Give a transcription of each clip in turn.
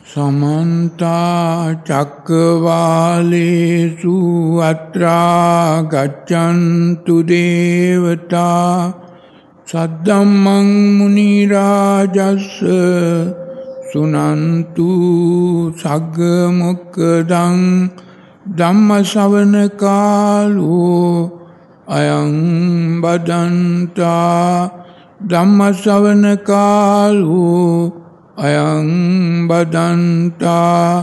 समन्ता चक्रवालेषु अत्रा गच्छन्तु देवता सद्धम्मं मुनिराजस्य सुनन्तु सग्गमुक्तं धम्मश्रवणकालो अयं बदन्ता धम्मश्रवणकालो अयं बदन्ता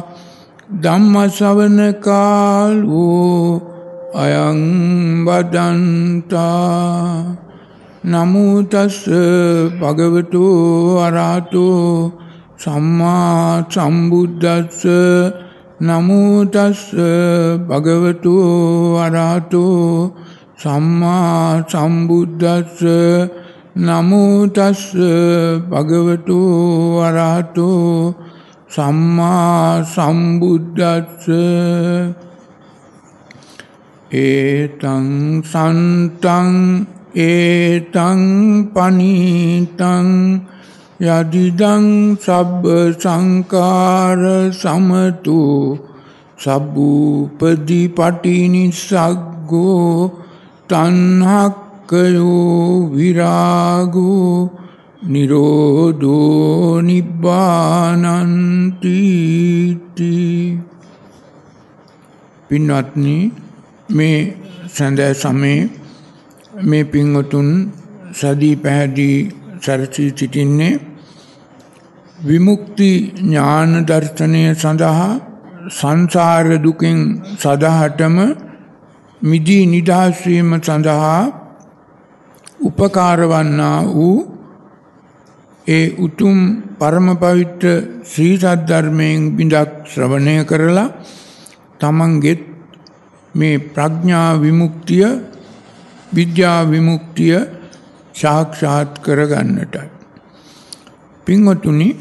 धम्मश्रवणकालो अयं बदन्ता नमो तस्स भगवतो अरहतो सम्मा सम्बुद्धस्स नमो तस्स भगवतो अरहतो सम्मा सम्बुद्धस्स नमो तस्स भगवतो अरहतो सम्मा सम्बुद्धस्स एतं सन्तं एतं पनीतं यदिदं सब संकार समतो सबूपदीपटिनिसग्गो तन्हक्कयो विरागो निरोधो निब्बानन्ति। पिन्वत्नी में संध्या समय में पिंगतुन सदी पहदी सरसी सिटिन्ने विमुक्ति ज्ञान दर्शनය සඳහා සංසාර දුකින් සදහටම මිදී නිදහස් වීම සඳහා උපකාර වන්නා වූ ඒ උතුම් පරම පවිත්‍ර ශ්‍රී සද්ධර්මයෙන් බිඳක් ශ්‍රවණය කරලා තමන්ගෙත් මේ ප්‍රඥා විමුක්තිය විද්‍යා විමුක්තිය සාක්ෂාත් කරගන්නටයි. පින්වතුනි,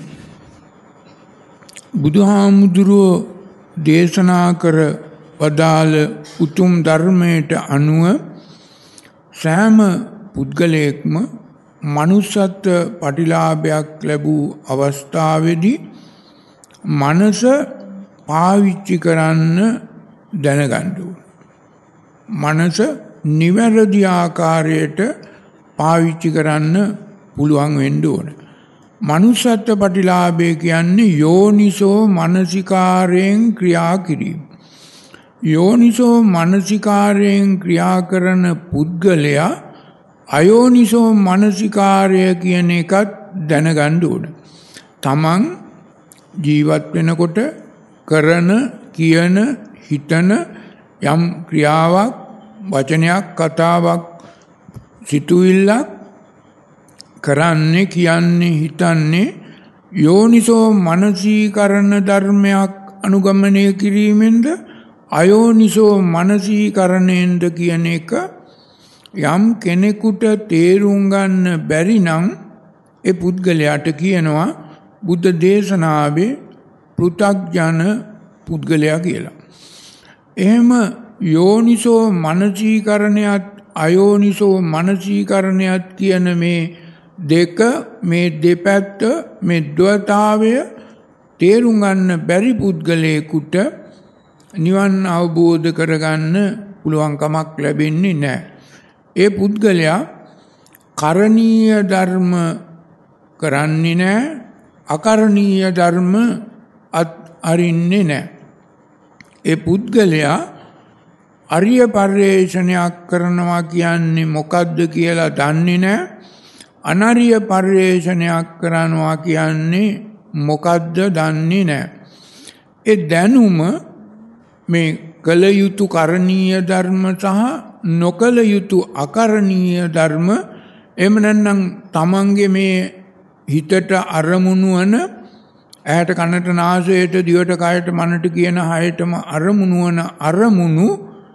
බුදුහාමුදුරුවෝ දේශනා කර වදාළ උතුම් ධර්මයට අනුව සෑම පුද්ගලයෙක්ම මනුෂ්‍යත්ව පටිලාභයක් ලැබූ අවස්ථාවේදී මනස පාවිච්චි කරන්න දැනගන්න ඕන. මනස නිවැරදි ආකාරයට පාවිච්චි කරන්න පුළුවන් වෙන්න ඕන. මනුෂ්‍යත්ව ප්‍රතිලාභය කියන්නේ යෝනිසෝ මනසිකාරයෙන් ක්‍රියා කිරීම. යෝනිසෝ මනසිකාරයෙන් ක්‍රියා කරන පුද්ගලයා අයෝනිසෝ මනසිකාරය කියන එකත් දැනගන්න ඕන. තමන් ජීවත් වෙනකොට කරන, කියන, හිතන යම් ක්‍රියාවක්, වචනයක්, කතාවක්, සිතුවිල්ලක් කරන්නේ, කියන්නේ, හිතන්නේ යෝනිසෝ මනසීකරණ ධර්මයක් අනුගමනය කිරීමෙන්ද අයෝනිසෝ මනසීකරණයෙන්ද කියන එක යම් කෙනෙකුට තේරුම් ගන්න බැරි නම් ඒ පුද්ගලයාට කියනවා බුද්ධ දේශනාවේ පෘථග්ජන පුද්ගලයා කියලා. එහෙම යෝනිසෝ මනසීකරණයත් අයෝනිසෝ මනසීකරණයත් කියන මේ දෙක, මේ දෙපැත්ත, මේ ද්වයතාවය තේරුම් ගන්න බැරි පුද්ගලයෙකුට නිවන් අවබෝධ කරගන්න පුළුවන් කමක් ලැබෙන්නේ නැහැ. ඒ පුද්ගලයා කරණීය ධර්ම කරන්නේ නැහැ, අකරණීය ධර්ම අරින්නේ නැහැ. ඒ පුද්ගලයා අරිය පර්යේෂණයක් කරනවා කියන්නේ මොකද්ද කියලා දන්නේ නැහැ. අනරිය පර්යේෂණයක් කරනවා කියන්නේ මොකද්ද දන්නේ නැහැ. ඒ දැනුම මේ කල යුතු කරණීය ධර්ම සහ නොකල යුතු අකරණීය ධර්ම, එහෙම නැත්නම් තමන්ගේ මේ හිතට අරමුණු වන ඇහැට, කනට, නාසයට, දිවට, කයට, මනට කියන හයටම අරමුණු වන අරමුණු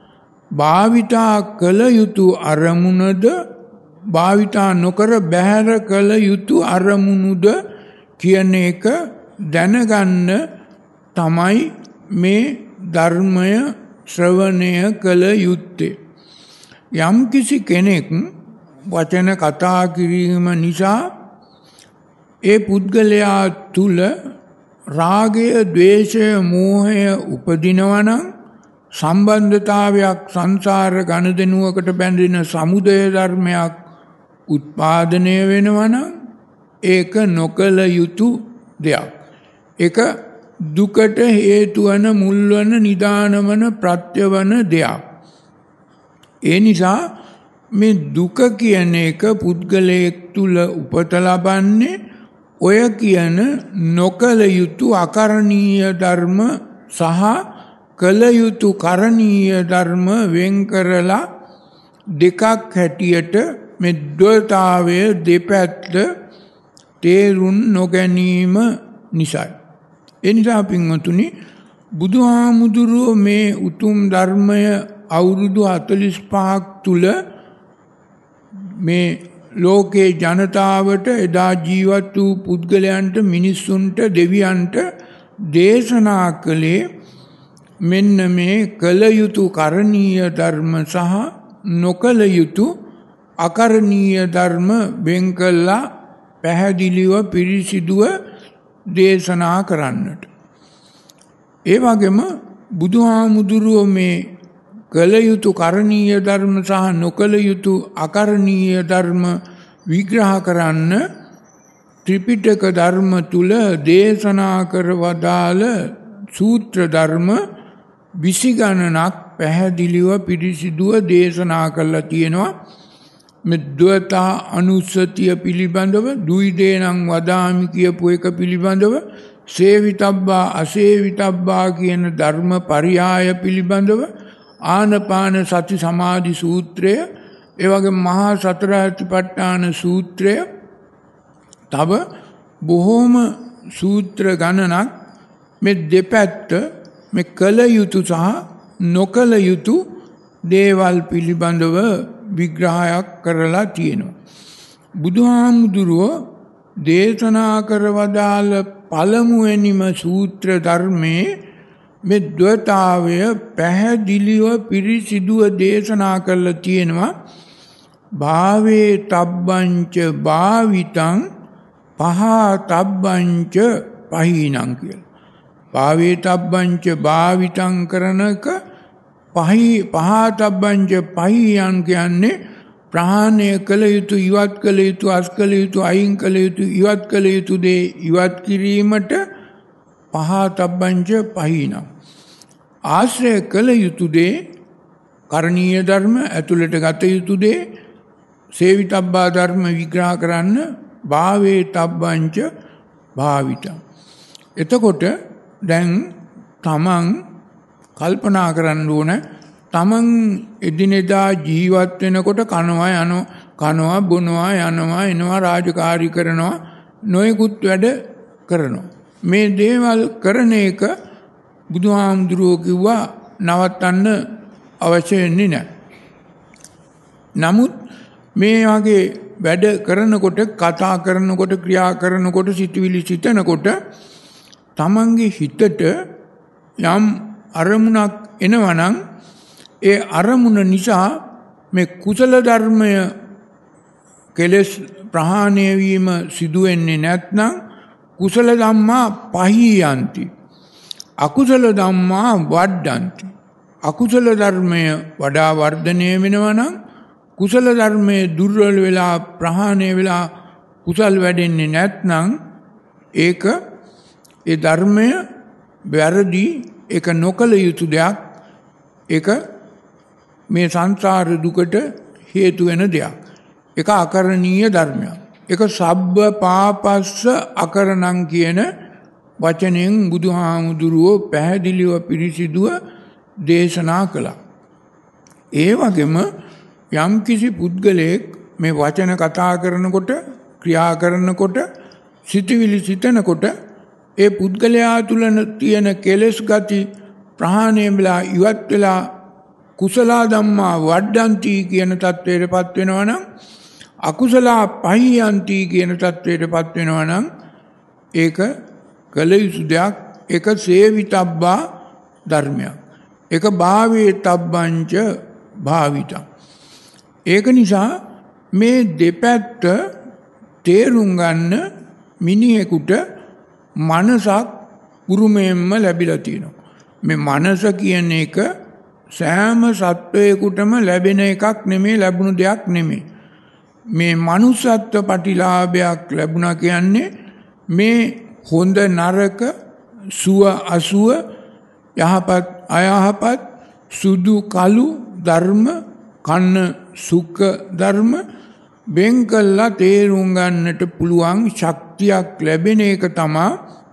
භාවිතා කළ යුතු අරමුණද භාවිතා නොකර බැහැර කළ යුතු අරමුණුද කියන එක දැනගන්න තමයි මේ ධර්මය ශ්‍රවණය කළ යුත්තේ. යම් කිසි කෙනෙක් වචන කතා කිරීම නිසා ඒ පුද්ගලයා තුල රාගය, ද්වේෂය, මෝහය උපදිනවා නම් සම්බන්ධතාවයක් සංසාර ගනුදෙනුවකට බැඳෙන සමුදය ධර්මයක් උත්පාදනය වෙනවා නම් ඒක නොකල යුතු දෙයක්. ඒක දුකට හේතු වන මුල් වන නිදාන වන ප්‍රත්‍ය වන දෙයක්. ඒ නිසා මේ දුක කියන එක පුද්ගලයෙක් තුල උපත ලබන්නේ ඔය කියන නොකල යුතු අකරණීය ධර්ම සහ කල යුතු කරණීය ධර්ම වෙන් කරලා දෙකක් හැටියට මේ ද්වෛතාවය දෙපැත්ත තේරුම් නොගැනීම නිසායි. ඒ නිසා පින්වතුනි බුදුහාමුදුරුවෝ මේ උතුම් ධර්මය අවුරුදු 45ක් තුල මේ ලෝකේ ජනතාවට එදා ජීවත් වූ පුද්ගලයන්ට මිනිස්සුන්ට දෙවියන්ට දේශනා කළේ මෙන්න මේ කල යුතු කරණීය ධර්ම සහ නොකල යුතු අකරණීය ධර්ම වෙන් කළා පැහැදිලිව පිරිසිදුව දේශනා කරන්නට. ඒ වගේම බුදුහාමුදුරුවෝ මේ කල යුතු කරණීය ධර්ම සහ නොකල යුතු අකරණීය ධර්ම විග්‍රහ කරන්න ත්‍රිපිටක ධර්ම තුල දේශනා කර වදාළ සූත්‍ර ධර්ම 20 ගණනක් පැහැදිලිව පිරිසිදුව දේශනා කරලා තියෙනවා. මෙද්වතා අනුස්සතිය පිළිබඳව දුයිදේනං වදාමි කියපු එක පිළිබඳව සේවිතබ්බා අසේවිතබ්බා කියන ධර්ම පරියාය පිළිබඳව ආනපාන සති සමාධි සූත්‍රය, ඒ වගේ මහා සතර සතිපට්ඨාන සූත්‍රය, තව බොහෝම සූත්‍ර ගණනක් මේ දෙපැත්ත මේ කල යුතු සහ නොකල යුතු දේවල් පිළිබඳව විග්‍රහයක් කරලා තියෙනවා. බුදුහාමුදුරුවෝ දේශනා කරවදාළ පළමුවෙනිම සූත්‍ර ධර්මයේ මේ ද්වෛතාවය පැහැදිලිව පිරිසිදුව දේශනා කරලා තියෙනවා. භාවේ තබ්බංච භාවිතං පහතබ්බංච පහීනං කියලා. භාවේ තබ්බංච භාවිතං කරනක පහතබ්බංච පහීයන් කියන්නේ ප්‍රහාණය කළ යුතු, ඉවත් කළ යුතු, අස් කළ යුතු, අයින් කළ යුතු, ඉවත් කළ යුතු දේ ඉවත් කිරීමට පහතබ්බංච පහීනං. ආශ්‍රය කළ යුතු දේ කරණීය ධර්ම ඇතුළට ගත යුතු දේ සේවිතබ්බා ධර්ම විග්‍රහ කරන්න භාවේ තබ්බංච භාවිතං. එතකොට දැන් තමන් කල්පනා කරන්න ඕන තමන් එදිනෙදා ජීවත් වෙනකොට කනවා බොනවා යනවා එනවා රාජකාරී කරනවා නොයෙකුත් වැඩ කරනවා. මේ දේවල් කරන එක බුදුහාමුදුරුවෝ කිව්වා නවත්තන්න අවශ්‍ය වෙන්නේ නැහැ. නමුත් මේ වගේ වැඩ කරනකොට, කතා කරනකොට, ක්‍රියා කරනකොට, සිතුවිලි සිතනකොට තමන්ගේ හිතට යම් අරමුණක් එනවනම් ඒ අරමුණ නිසා මේ කුසල ධර්මය කෙලෙස් ප්‍රහාණය වීම සිදු වෙන්නේ නැත්නම් කුසල ධම්මා පහීයන්ති අකුසල ධම්මා වඩ්ඩන්ති. අකුසල ධර්මය වඩා වර්ධනය වෙනවා නම් කුසල ධර්මයේ දුර්වල වෙලා ප්‍රහාණය වෙලා කුසල් වැඩෙන්නේ නැත්නම් ඒක ඒ ධර්මය වැරදි, ඒක නොකල යුතු දෙයක්, ඒක මේ සංසාර දුකට හේතු වෙන දෙයක්, ඒක අකරණීය ධර්මයක්. ඒක සබ්බ පාපස්ස අකරණං කියන වචනෙන් බුදුහාමුදුරුවෝ පැහැදිලිව පිරිසිදුව දේශනා කළා. ඒ වගේම යම් කිසි පුද්ගලයෙක් මේ වචන කතා කරනකොට, ක්‍රියා කරනකොට, සිතවිලි සිතනකොට ඒ පුද්ගලයා තුළ තියෙන කෙලෙස් ගති ප්‍රහාණය වෙලා ඉවත් වෙලා කුසල ධම්මා වඩ්ඩන්ති කියන தത്വයටපත් වෙනවා නම්, අකුසල පහියන්ති කියන தത്വයටපත් වෙනවා නම් ඒක කල යුතු දෙයක්, ඒක සේවිතබ්බා ධර්මයක්, ඒක භාවේ තබ්බංච භාවිතං. ඒක නිසා මේ දෙපැත්ත තේරුම් ගන්න මිනිහෙකුට මනසක් උරුමයෙන්ම ලැබිලා තියෙනවා. මේ මනස කියන එක සෑම සත්වයකටම ලැබෙන එකක් නෙමෙයි, ලැබුණු දෙයක් නෙමෙයි. මේ මනුස්සත්ව ප්‍රතිලාභයක් ලැබුණා කියන්නේ මේ හොඳ නරක, සුව අසුව, යහපත් අයහපත්, සුදු කළු ධර්ම, කන්න සුඛ ධර්ම වෙන් කළා තේරුම් ගන්නට පුළුවන් ශක්තියක් ලැබෙන එක තමයි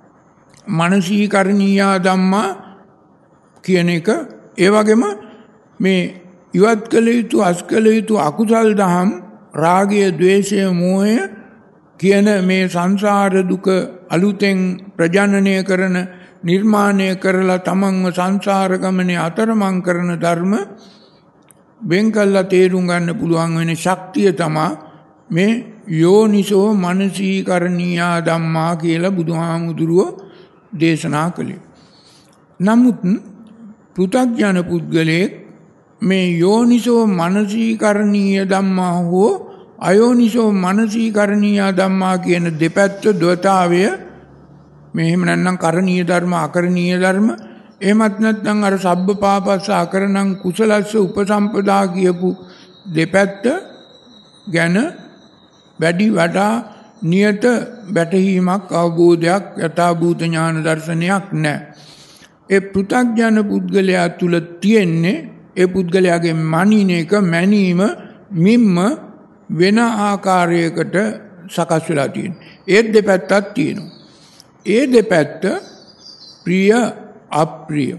මනසීකරණීය ධම්මා කියන එක. ඒ වගේම මේ ඉවත් කළ යුතු අස්කළ යුතු අකුසල් දහම්, රාගය, ద్వේෂය, මෝහය කියන මේ සංසාර දුක අලුතෙන් ප්‍රජනනය කරන, නිර්මාණය කරලා තමන්ව සංසාර ගමනේ අතරමං කරන ධර්ම වෙන් කළා තේරුම් ගන්න පුළුවන් වෙන ශක්තිය තමයි මේ යෝනිසෝ මනසීකරණීය ධම්මා කියලා බුදුහාමුදුරුවෝ දේශනා කළේ. නමුත් පෘථග්ජන පුද්ගලයෙක් මේ යෝනිසෝ මනසීකරණීය ධම්මා හෝ අයෝනිසෝ මනසීකරණීය ධම්මා කියන දෙපැත්ත ද්වතාවය, මේ එහෙම නැත්නම් කරණීය ධර්ම, අකරණීය ධර්ම, එහෙමත් නැත්නම් අර සබ්බ පාපස්ස අකරණං කුසලස්ස උපසම්පදා කියපු දෙපැත්ත ගැන වැඩි වඩා නියත වැටහීමක්, අවබෝධයක්, යථාභූත ඥාන දර්ශනයක් නැහැ. ඒ පෘථග්ජන පුද්ගලයා තුල තියෙන්නේ ඒ පුද්ගලයාගේ මනින එක, මැනීම මිම්ම වෙන ආකාරයකට සකස් වෙලා තියෙනවා. ඒ දෙපැත්තක් තියෙනවා. ඒ දෙපැත්ත ප්‍රිය අප්‍රිය.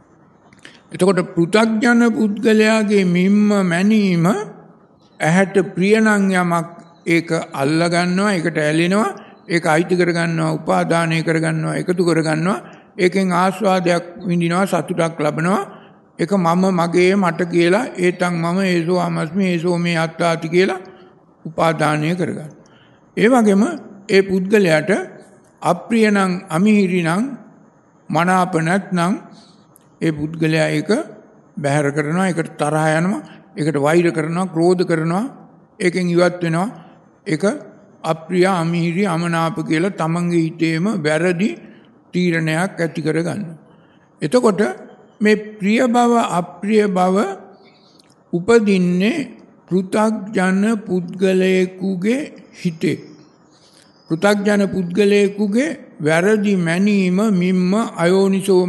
එතකොට පෘථග්ජන පුද්ගලයාගේ මිම්ම මැනීම ඇහැට ප්‍රිය නම් යමක් ඒක අල්ල ගන්නවා, ඒකට ඇලෙනවා, ඒක අයිති කර ගන්නවා, උපාදානය කර ගන්නවා, එකතු කර ගන්නවා, ඒකෙන් ආස්වාදයක් විඳිනවා, සතුටක් ලබනවා. ඒක මම, මගේ, මට කියලා ඒතන් මම ඒසෝ අමස්මි ඒසෝ මේ අත්තාති කියලා උපාදානය කරගන්න. ඒ වගේම ඒ පුද්ගලයාට අප්‍රිය නම්, අමිහිරි නම්, මනාප නැත්නම් ඒ පුද්ගලයා ඒක බැහැර කරනවා, ඒකට තරහ යනවා, ඒකට වෛර කරනවා, ක්‍රෝධ කරනවා, ඒකෙන් ඉවත් වෙනවා. ඒක අප්‍රිය, අමිහිරි, අමනාප කියලා තමන්ගේ හිතේම වැරදි තීරණයක් ඇති කරගන්නවා. එතකොට මේ ප්‍රිය බව, අප්‍රිය බව උපදින්නේ පෘථග්ජන පුද්ගලයෙකුගේ හිතේ. පෘථග්ජන පුද්ගලයෙකුගේ වැරදි මැනීම මිම්ම අයෝනිසෝ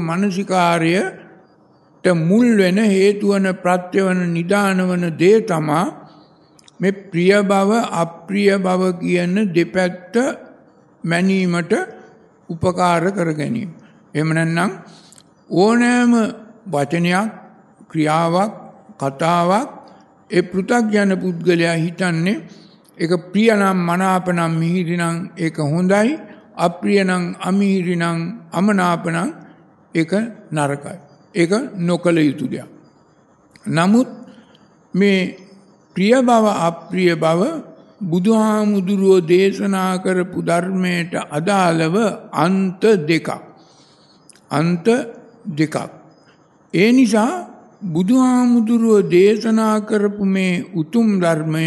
මනසිකාරයට මුල් වෙන, හේතු වන, ප්‍රත්‍ය වන, නිදාන වන දේ තමා මේ ප්‍රිය බව, අප්‍රිය බව කියන දෙපැත්ත මැනීමට උපකාර කර ගැනීම. එහෙම නැත්නම් ඕනෑම වචනයක්, ක්‍රියාවක්, කතාවක් ඒ පෘථග්ජන පුද්ගලයා හිතන්නේ ඒක ප්‍රිය නම්, මනාප නම්, මිහිරි නම් ඒක හොඳයි, අප්‍රිය නම්, අමිහිරි නම්, අමනාප නම් ඒක නරකයි, ඒක නොකළ යුතු දෙයක්. නමුත් මේ ප්‍රිය බව, අප්‍රිය බව බුදුහාමුදුරුවෝ දේශනා කරපු ධර්මයට අදාළව අන්ත දෙකක්. අන්ත දෙකක්. ඒ නිසා බුදුහාමුදුරුවෝ දේශනා කරපු මේ උතුම් ධර්මය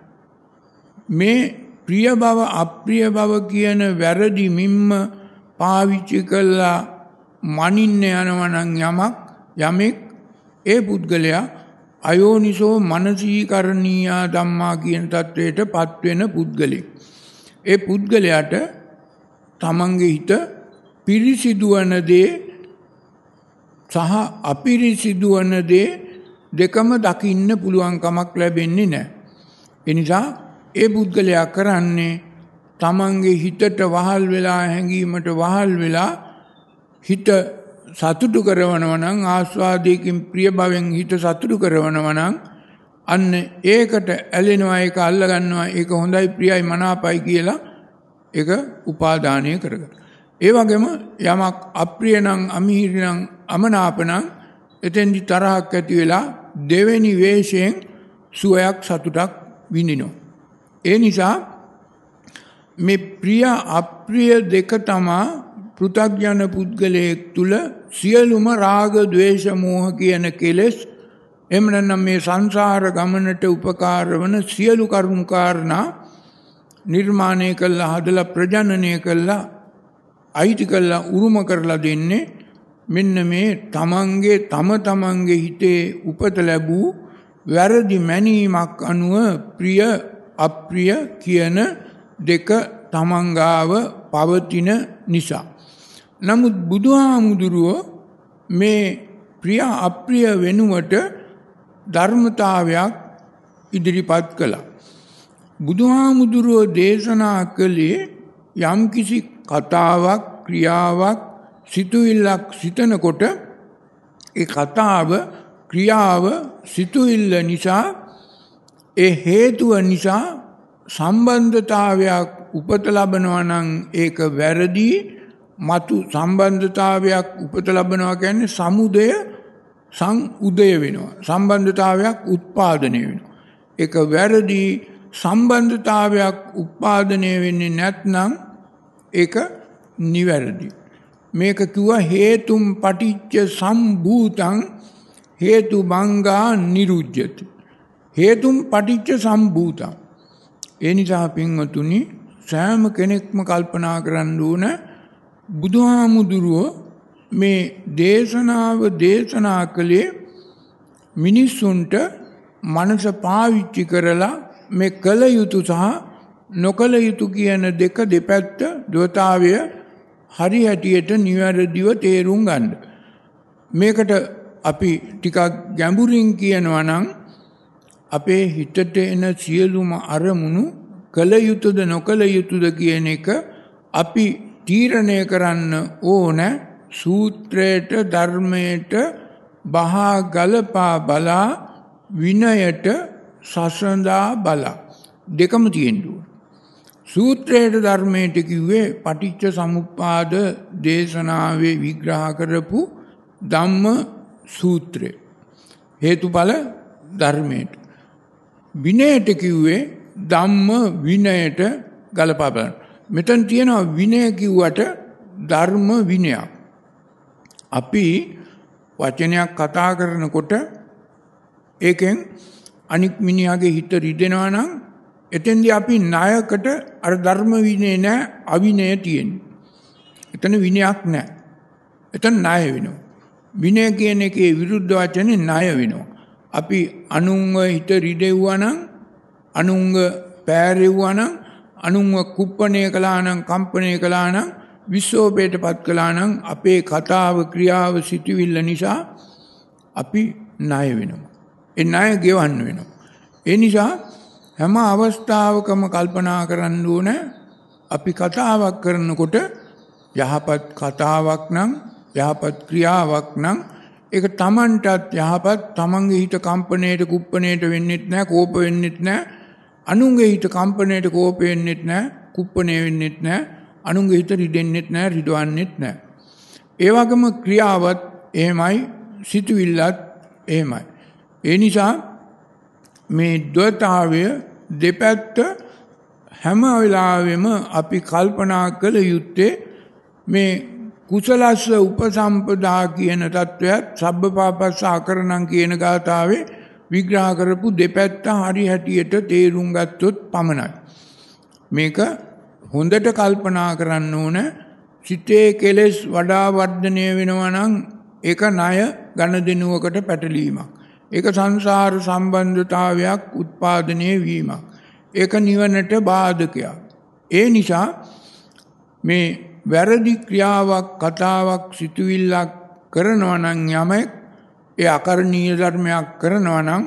මේ ප්‍රිය බව, අප්‍රිය බව කියන වැරදි මිම්ම පාවිච්චි කළා මනින්න යනවා නම් යමෙක් ඒ පුද්ගලයා අයෝනිසෝ මනසීකරණීය ධම්මා කියන තත්වයට පත්වෙන පුද්ගලෙක්. ඒ පුද්ගලයාට තමන්ගේ හිත පිරිසිදුවන දේ සහ අපිරිසිදුවන දේ දෙකම දකින්න පුළුවන් කමක් ලැබෙන්නේ නැහැ. ඒ නිසා ඒ පුද්ගලයා කරන්නේ තමන්ගේ හිතට වහල් වෙලා, හැඟීමට වහල් වෙලා හිත සතුටු කරවනවා නම්, ආස්වාදයකින් ප්‍රිය භවෙන් හිත සතුටු කරවනවා නම් අන්න ඒකට ඇලෙනවා, ඒක අල්ල ගන්නවා, ඒක හොඳයි, ප්‍රියයි, මනාපයි කියලා ඒක උපාදානය කරගන්න. ඒ වගේම යමක් අප්‍රිය නම්, අමිහිරි නම්, අමනාප නම් එතෙන්දි තරහක් ඇති වෙලා දෙවෙනි වේශයෙන් සුවයක්, සතුටක් විඳිනවා. ඒ නිසා මේ ප්‍රිය අප්‍රිය දෙක තමා පෘථග්ජන පුද්ගලයෙක් තුල සියලුම රාග, ద్వේෂ, මෝහ කියන කෙලෙස්, එහෙම නැත්නම් මේ සංසාර ගමනට උපකාර වන සියලු කරුණු කාරණා නිර්මාණය කළා, හදලා, ප්‍රජනනය කළා අයිති කරලා උරුම කරලා දෙන්නේ මෙන්න මේ තමන්ගේ හිතේ උපත ලැබූ වැරදි මැනීමක් අනුව ප්‍රිය අප්‍රිය කියන දෙක තමන්ගාව පවතින නිසා. නමුත් බුදුහාමුදුරුවෝ මේ ප්‍රිය අප්‍රිය වෙනුවට ධර්මතාවයක් ඉදිරිපත් කළා. බුදුහාමුදුරුවෝ දේශනා කළේ යම්කිසි කතාවක් ක්‍රියාවක් සිතුවිල්ලක් සිතනකොට ඒ කතාව ක්‍රියාව සිතුවිල්ල නිසා ඒ හේතුව නිසා සම්බන්ධතාවයක් උපත ලබනවා නම් ඒක වැරදි. මතු සම්බන්ධතාවයක් උපත ලබනවා කියන්නේ සමුදය සංඋදය වෙනවා. සම්බන්ධතාවයක් උත්පාදනය වෙනවා. ඒක වැරදි. සම්බන්ධතාවයක් උත්පාදනය වෙන්නේ නැත්නම් ඒක නිවැරදි. මේක කිව්වා හේතුම් පටිච්ච සම්භූතං හේතු භංගා නිරුජ්ජති. හේතුම් පටිච්ච සම්භූතං. ඒ නිසා පින්වතුනි සෑම කෙනෙක්ම කල්පනා කරන්න ඕන බුදුහාමුදුරුවෝ මේ දේශනාව දේශනා කළේ මිනිස්සුන්ට මනස පාවිච්චි කරලා මේ කළ යුතු සහ නොකළ යුතු කියන දෙක දෙපැත්ත දවතාවය හරි හැටියට නිවැරදිව තේරුම් ගන්න. මේකට අපි ටිකක් ගැඹුරින් කියනවා නම් අපේ හිතට එන සියලුම අරමුණු කළ යුතුද නොකළ යුතුද කියන එක අපි තීරණය කරන්න ඕන සූත්‍රයට ධර්මයට බහා ගලපා බලා විනයට සසඳා බලා දෙකම තියෙනවා. සූත්‍රයට ධර්මයට කිව්වේ පටිච්ච සමුප්පාද දේශනාවේ විග්‍රහ කරපු ධම්ම සූත්‍රය. හේතුඵල ධර්මයට. විනයට කිව්වේ ධම්ම විනයට ගලපා බලන්න. මෙතන තියෙනවා විනය කිව්වට ධර්ම විනයක්. අපි වචනයක් කතා කරනකොට ඒකෙන් අනික් මිනිහාගේ හිත රිදෙනවා නම් එතෙන්දී අපි ණයකට අර ධර්ම විනය නැහැ අවිනය තියෙන්නේ. එතන විනයක් නැහැ. එතන ණය වෙනවා. විනය කියන එකේ විරුද්ධ වචනේ ණය වෙනවා. අපි අනුන්ව හිත රිදෙව්වා නම් අනුන්ව පෑරෙව්වා නම් අනුන්ව කුප්පණය කළා නම් කම්පණය කළා නම් විශ්ෝපයටපත් කළා නම් අපේ කතාව ක්‍රියාව සිටිවිල්ල නිසා අපි ණය වෙනවා. ඒ ණය ගෙවන්න වෙනවා. ඒ නිසා හැම අවස්ථාවකම කල්පනා කරන්න ඕන අපි කතාවක් කරනකොට යහපත් කතාවක් නම් යහපත් ක්‍රියාවක් නම් ඒක තමන්ටත් යහපත් තමන්ගේ හිත කම්පණයට කුප්පණයට වෙන්නෙත් නැහැ කෝප වෙන්නෙත් නැහැ අනුන්ගේ හිත කම්පණයට කෝප වෙන්නෙත් නැහැ කුප්පණය වෙන්නෙත් නැහැ අනුන්ගේ හිත රිදෙන්නෙත් නැහැ රිදවන්නෙත් නැහැ. ඒ වගේම ක්‍රියාවත් එහෙමයි සිතුවිල්ලත් එහෙමයි. ඒ නිසා මේ ද්වතාවය දෙපැත්ත හැම වෙලාවෙම අපි කල්පනා කළ යුත්තේ මේ කුසලස්ස උපසම්පදා කියන තත්වයක් සබ්බපාපස්ස අකරණං කියන ගාථාවේ විග්‍රහ කරපු දෙපැත්ත හරි හැටියට තේරුම් ගත්තොත් පමණයි. මේක හොඳට කල්පනා කරන්න ඕන. සිතේ කෙලෙස් වඩා වර්ධනය වෙනවා නම් ඒක ණය ගනුදෙනුවකට පැටලීමක්. ඒක සංසාර සම්බන්ධතාවයක් උත්පාදනය වීමක්. ඒක නිවනට බාධකයක්. ඒ නිසා මේ වැරදි ක්‍රියාවක් කතාවක් සිතුවිල්ලක් කරනවා නම් යමෙක් ඒ අකරණීය ධර්මයක් කරනවා නම්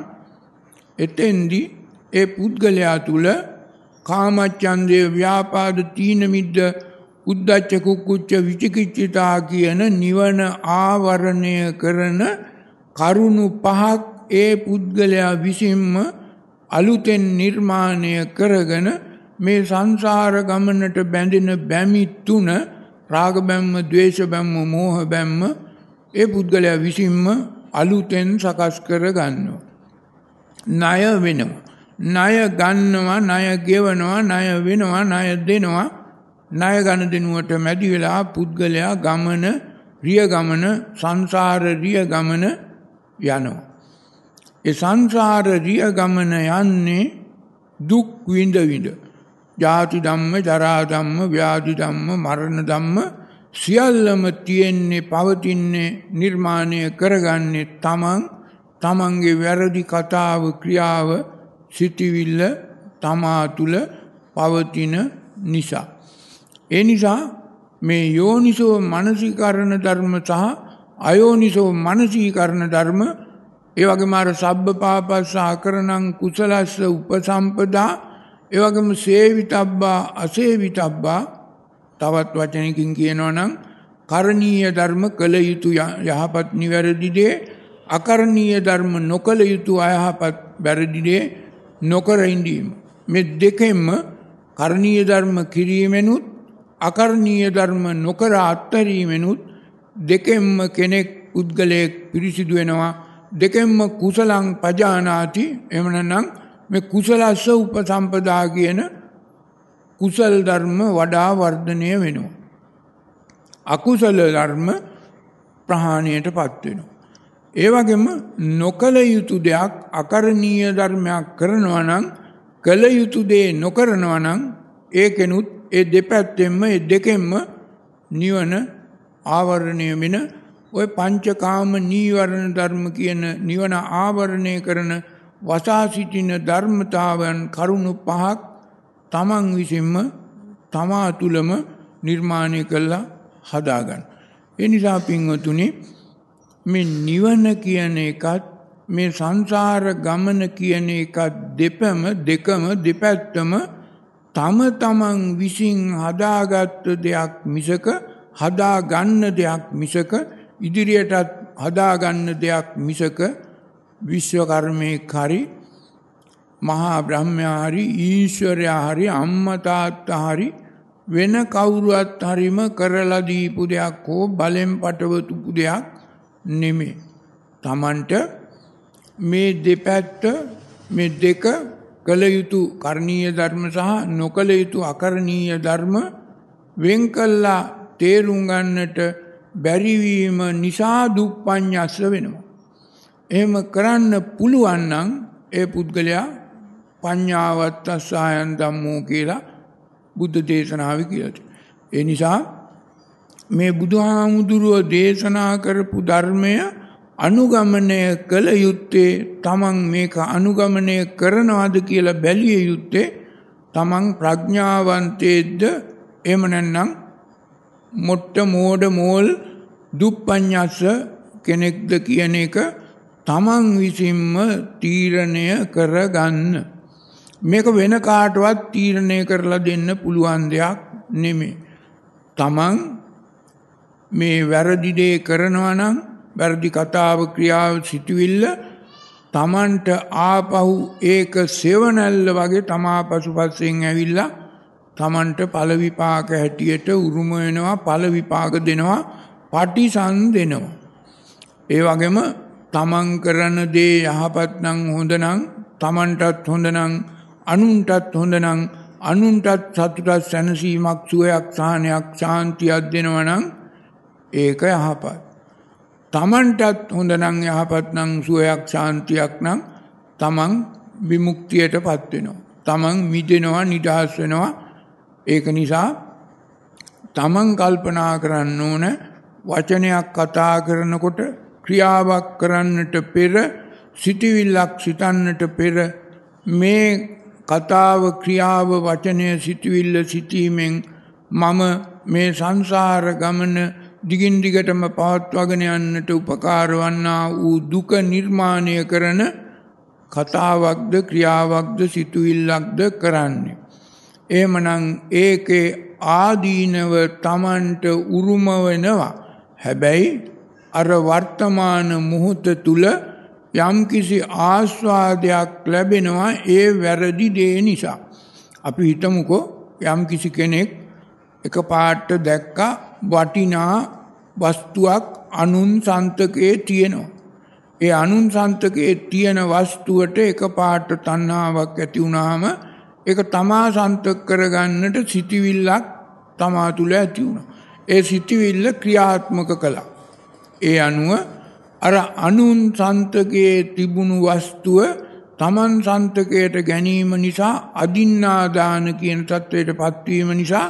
එතෙන්දී ඒ පුද්ගලයා තුල කාමච්ඡන්දය ව්‍යාපාද තීන මිද්ද උද්ධච්ච කුක්කුච්ච විචිකිච්ඡිතා කියන නිවන ආවරණය කරන කරුණු පහක් ඒ පුද්ගලයා විසින්ම අලුතෙන් නිර්මාණය කරගෙන මේ සංසාර ගමනට බැඳෙන බැමි තුන රාග බැම්ම, ද්වේෂ බැම්ම, මෝහ බැම්ම ඒ පුද්ගලයා විසින්ම අලුතෙන් සකස් කර ගන්නවා. ණය වෙනවා. ණය ගන්නවා, ණය ගෙවනවා, ණය වෙනවා, ණය දෙනවා. ණය ගන්න දෙනුවට මැදි වෙලා පුද්ගලයා ගමන, රිය ගමන, සංසාර රිය ගමන යනවා. ඒ සංසාර රිය ගමන යන්නේ දුක් විඳ විඳ. ජාති ධම්ම, ජරා ධම්ම, ව්‍යාධි ධම්ම, මරණ ධම්ම සියල්ලම තියෙන්නේ පවතින්නේ නිර්මාණය කරගන්නේ තමන්ගේ වැරදි කතාව ක්‍රියාව සිටිවිල්ල තමා තුළ පවතින නිසා. ඒ නිසා මේ යෝනිසෝ මනසිකරණ ධර්ම සහ අයෝනිසෝ මනසිකරණ ධර්ම ඒ වගේම අර සබ්බ පාපස්ස අකරණං කුසලස්ස උපසම්පදා ඒ වගේම සේවිතබ්බා අසේවිතබ්බා තවත් වචනකින් කියනවා නම් කරණීය ධර්ම කළ යුතු යහපත් නිවැරදි දේ අකරණීය ධර්ම නොකළ යුතු අයහපත් වැරදි දේ නොකර ඉඳීම මේ දෙකෙන්ම කරණීය ධර්ම කිරීමෙනුත් අකරණීය ධර්ම නොකර අත්හැරීමෙනුත් දෙකෙන්ම කෙනෙක් පුද්ගලයෙක් පිරිසිදු වෙනවා දෙකෙන්ම කුසලං පජානාති එහෙම නැත්නම් මේ කුසලස්ස උපසම්පදා කියන කුසල ධර්ම වඩා වර්ධනය වෙනවා අකුසල ධර්ම ප්‍රහාණයටපත් වෙනවා ඒ වගේම නොකල යුතු දෙයක් අකරණීය ධර්මයක් කරනවා නම් කල යුතු දේ නොකරනවා නම් ඒකෙනුත් ඒ දෙපැත්තෙන්ම ඒ දෙකෙන්ම නිවන ආවරණය වෙන ඔය පංචකාම නීවරණ ධර්ම කියන නිවන ආවරණය කරන වසා සිටින ධර්මතාවයන් කරුණු පහක් තමන් විසින්ම තමා තුළම නිර්මාණය කළා හදාගන්න. ඒ නිසා පින්වතුනි මේ නිවන කියන එකත් මේ සංසාර ගමන කියන එකත් දෙකම දෙපැත්තම තම තමන් විසින් හදාගත්ත දෙයක් මිසක හදාගන්න දෙයක් මිසක ඉදිරියටත් හදාගන්න දෙයක් මිසක විශ්වකර්මයෙක් හරි මහා බ්‍රහ්මයා හරි ඊශ්වරයා හරි අම්මා තාත්තා හරි වෙන කවුරුවත් හරිම කරලා දීපු දෙයක් හෝ බලෙන් පටවතු දෙයක් නෙමෙයි. Tamanට මේ දෙපැත්ත මේ දෙක කළ යුතු කරණීය ධර්ම සහ නොකළ යුතු අකරණීය ධර්ම වෙන් කළා තේරුම් ගන්නට බැරිවීම නිසා දුප්පඤ්ඤස්ස වෙනවා. එහෙම කරන්න පුළුවන් නම් ඒ පුද්ගලයා පඤ්ඤාවත් අස්සයන් ධම්මෝ කියලා බුද්ධ දේශනාවේ කියලා තියෙනවා. ඒ නිසා මේ බුදුහාමුදුරුව දේශනා කරපු ධර්මය අනුගමනය කළ යුත්තේ තමන් මේක අනුගමනය කරනවද කියලා බැලිය යුත්තේ තමන් ප්‍රඥාවන්තයෙක්ද එහෙම නැත්නම් මොට්ට මෝඩ මෝල් දුප්පඤ්ඤස්ස කෙනෙක්ද කියන එක තමන් විසින්ම තීරණය කරගන්න. මේක වෙන කාටවත් තීරණය කරලා දෙන්න පුළුවන් දෙයක් නෙමෙයි. තමන් මේ වැරදි දේ කරනවා නම් වැරදි කතාව ක්‍රියාව සිටවිල්ල තමන්ට ආපහු ඒක සෙවණැල්ල වගේ තමා පසුපස්සෙන් ඇවිල්ලා තමන්ට ඵල විපාක හැටියට උරුම වෙනවා ඵල විපාක දෙනවා පටිසන් දෙනවා. ඒ වගේම තමන් කරන දේ යහපත් නම් හොඳ නම් තමන්ටත් හොඳ නම් අනුන්ටත් හොඳ නම් අනුන්ටත් සතුටක් සැනසීමක් සුවයක් සහනයක් ශාන්තියක් දෙනවා නම් ඒක යහපත්. තමන්ටත් හොඳ නම් යහපත් නම් සුවයක් ශාන්තියක් නම් තමන් විමුක්තියටපත් වෙනවා. තමන් මිදෙනවා නිදහස් වෙනවා. ඒක නිසා තමන් කල්පනා කරන්න ඕන වචනයක් කතා කරනකොට ක්‍රියාවක් කරන්නට පෙර සිතවිල්ලක් සිතන්නට පෙර මේ කතාව ක්‍රියාව වචනය සිතවිල්ල සිටීමෙන් මම මේ සංසාර ගමන දිගින් දිගටම පවත්වාගෙන යන්නට උපකාර වන්නා වූ දුක නිර්මාණය කරන කතාවක්ද ක්‍රියාවක්ද සිතුවිල්ලක්ද කරන්නේ. එහෙමනම් ඒකේ ආදීනව තමන්ට උරුම වෙනවා. හැබැයි අර වර්තමාන මොහොත තුල යම්කිසි ආස්වාදයක් ලැබෙනවා ඒ වැරදි දේ නිසා. අපි හිතමුකෝ යම්කිසි කෙනෙක් එකපාරට දැක්කා වටිනා වස්තුවක් අනුන් සන්තකේ තියෙනවා. ඒ අනුන් සන්තකේ තියෙන වස්තුවට එකපාරට තණ්හාවක් ඇති වුණාම ඒක තමා සන්තක කරගන්නට සිටිවිල්ලක් තමා තුල ඇති වුණා. ඒ සිටිවිල්ල ක්‍රියාත්මක කළා. ඒ අනුව අර අනුන් සන්තකයේ තිබුණු වස්තුව තමන් සන්තකයට ගැනීම නිසා අදින්නාදාන කියන තත්වයට පත්වීම නිසා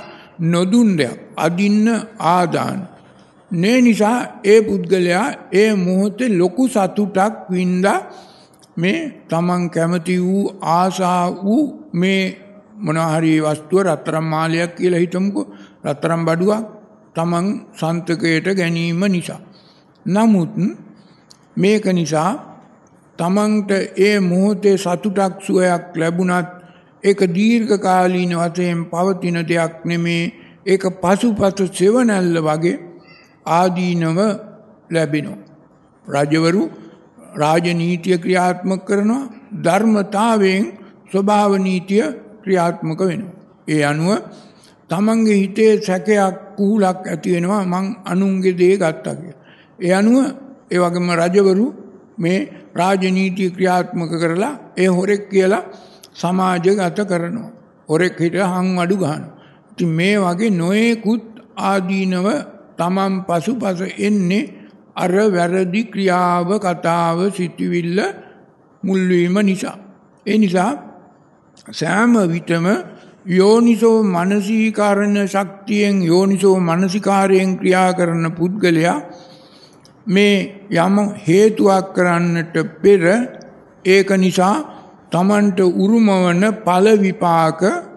නොදුන් දෙයක් අදින්න ආදාන නේ නිසා ඒ පුද්ගලයා ඒ මොහොතේ ලොකු සතුටක් වින්දා මේ තමන් කැමති වූ ආසා වූ මේ මොනහරි වස්තුව රත්තරන් මාලයක් කියලා හිතමුකෝ රත්තරන් බඩුවක් තමන් සන්තකයට ගැනීම නිසා නමුත් මේක නිසා තමන්ට ඒ මොහොතේ සතුටක් සුවයක් ලැබුණත් ඒක දීර්ඝ කාලීන වශයෙන් පවතින දෙයක් නෙමේ ඒක පසුපස සෙවණැල්ල වගේ ආදීනව ලැබෙනවා රජවරු රාජනීතිය ක්‍රියාත්මක කරනවා ධර්මතාවයෙන් ස්වභාව නීතිය ක්‍රියාත්මක වෙනවා ඒ අනුව තමන්ගේ හිතේ සැකයක් කුහුලක් ඇති වෙනවා මං අනුන්ගේ දේ ගත්තා කියලා ඒ අනුව ඒ වගේම රජවරු මේ රාජනීතිය ක්‍රියාත්මක කරලා ඒ හොරෙක් කියලා සමාජගත කරනවා හොරෙක් හිට හංවඩු ගහනවා ඉතින් මේ වගේ නොයෙකුත් ආදීනව තමන් පසුපස එන්නේ අර වැරදි ක්‍රියාව කතාව සිටිවිල්ල මුල්වීම නිසා ඒ නිසා සෑම විටම යෝනිසෝ මනසීකරණ ශක්තියෙන් යෝනිසෝ මනසිකාරයෙන් ක්‍රියා කරන පුද්ගලයා මේ යම් හේතුවක් කරන්නට පෙර ඒක නිසා තමන්ට උරුමවන ඵල විපාක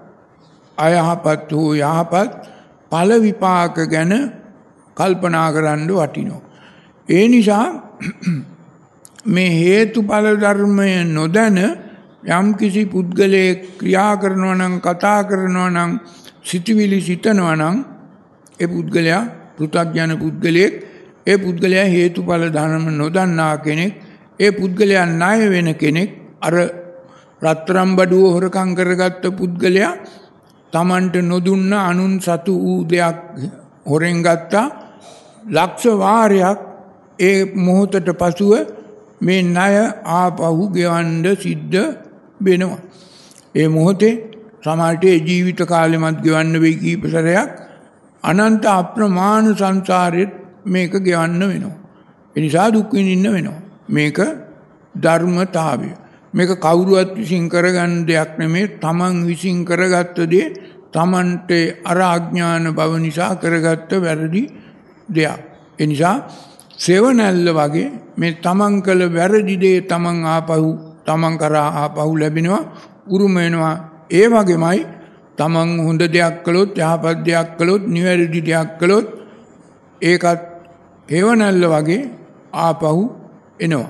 අයහපත් හෝ යහපත් ඵල විපාක ගැන කල්පනා කරන්න වටිනවා ඒ නිසා මේ හේතුඵල ධර්මය නොදැන යම් කිසි පුද්ගලයෙක් ක්‍රියා කරනවා නම් කතා කරනවා නම් සිතවිලි සිතනවා නම් ඒ පුද්ගලයා පෘථග්ජන පුද්ගලයෙක් ඒ පුද්ගලයා හේතුඵල ධර්ම නොදන්නා කෙනෙක් ඒ පුද්ගලයා ණය වෙන කෙනෙක් අර රත්තරන් බඩුව හොරකම් කරගත්ත පුද්ගලයා තමන්ට නොදුන්න අනුන් සතු වූ දෙයක් හොරෙන් ගත්තා ලක්ෂ වාරයක් ඒ මොහොතට පසුව මේ ණය ආපහු ගෙවන්න සිද්ධ වෙනවා ඒ මොහොතේ සමහරට ජීවිත කාලෙමත් ගෙවන්න වෙයි කීප සැරයක් අනන්ත අප්‍රමාණ සංසාරෙත් මේක ගෙවන්න වෙනවා ඒ නිසා දුක් විඳින්න වෙනවා මේක ධර්මතාවය මේක කවුරුවත් විසින් කරගන්න දෙයක් නෙමෙයි තමන් විසින් කරගත්ත දේ තමන්ට අර අඥාන බව නිසා කරගත්ත වැරදි දෙයක් ඒ නිසා සෙවණැල්ල වගේ මේ තමන් කළ වැරදි දේ තමන් ආපහු තමන් කරා ආපහු ලැබෙනවා උරුම වෙනවා ඒ වගේමයි තමන් හොඳ දෙයක් කළොත් යහපත් දෙයක් කළොත් නිවැරදි දෙයක් කළොත් ඒකත් හේවණැල්ල වගේ ආපහු එනවා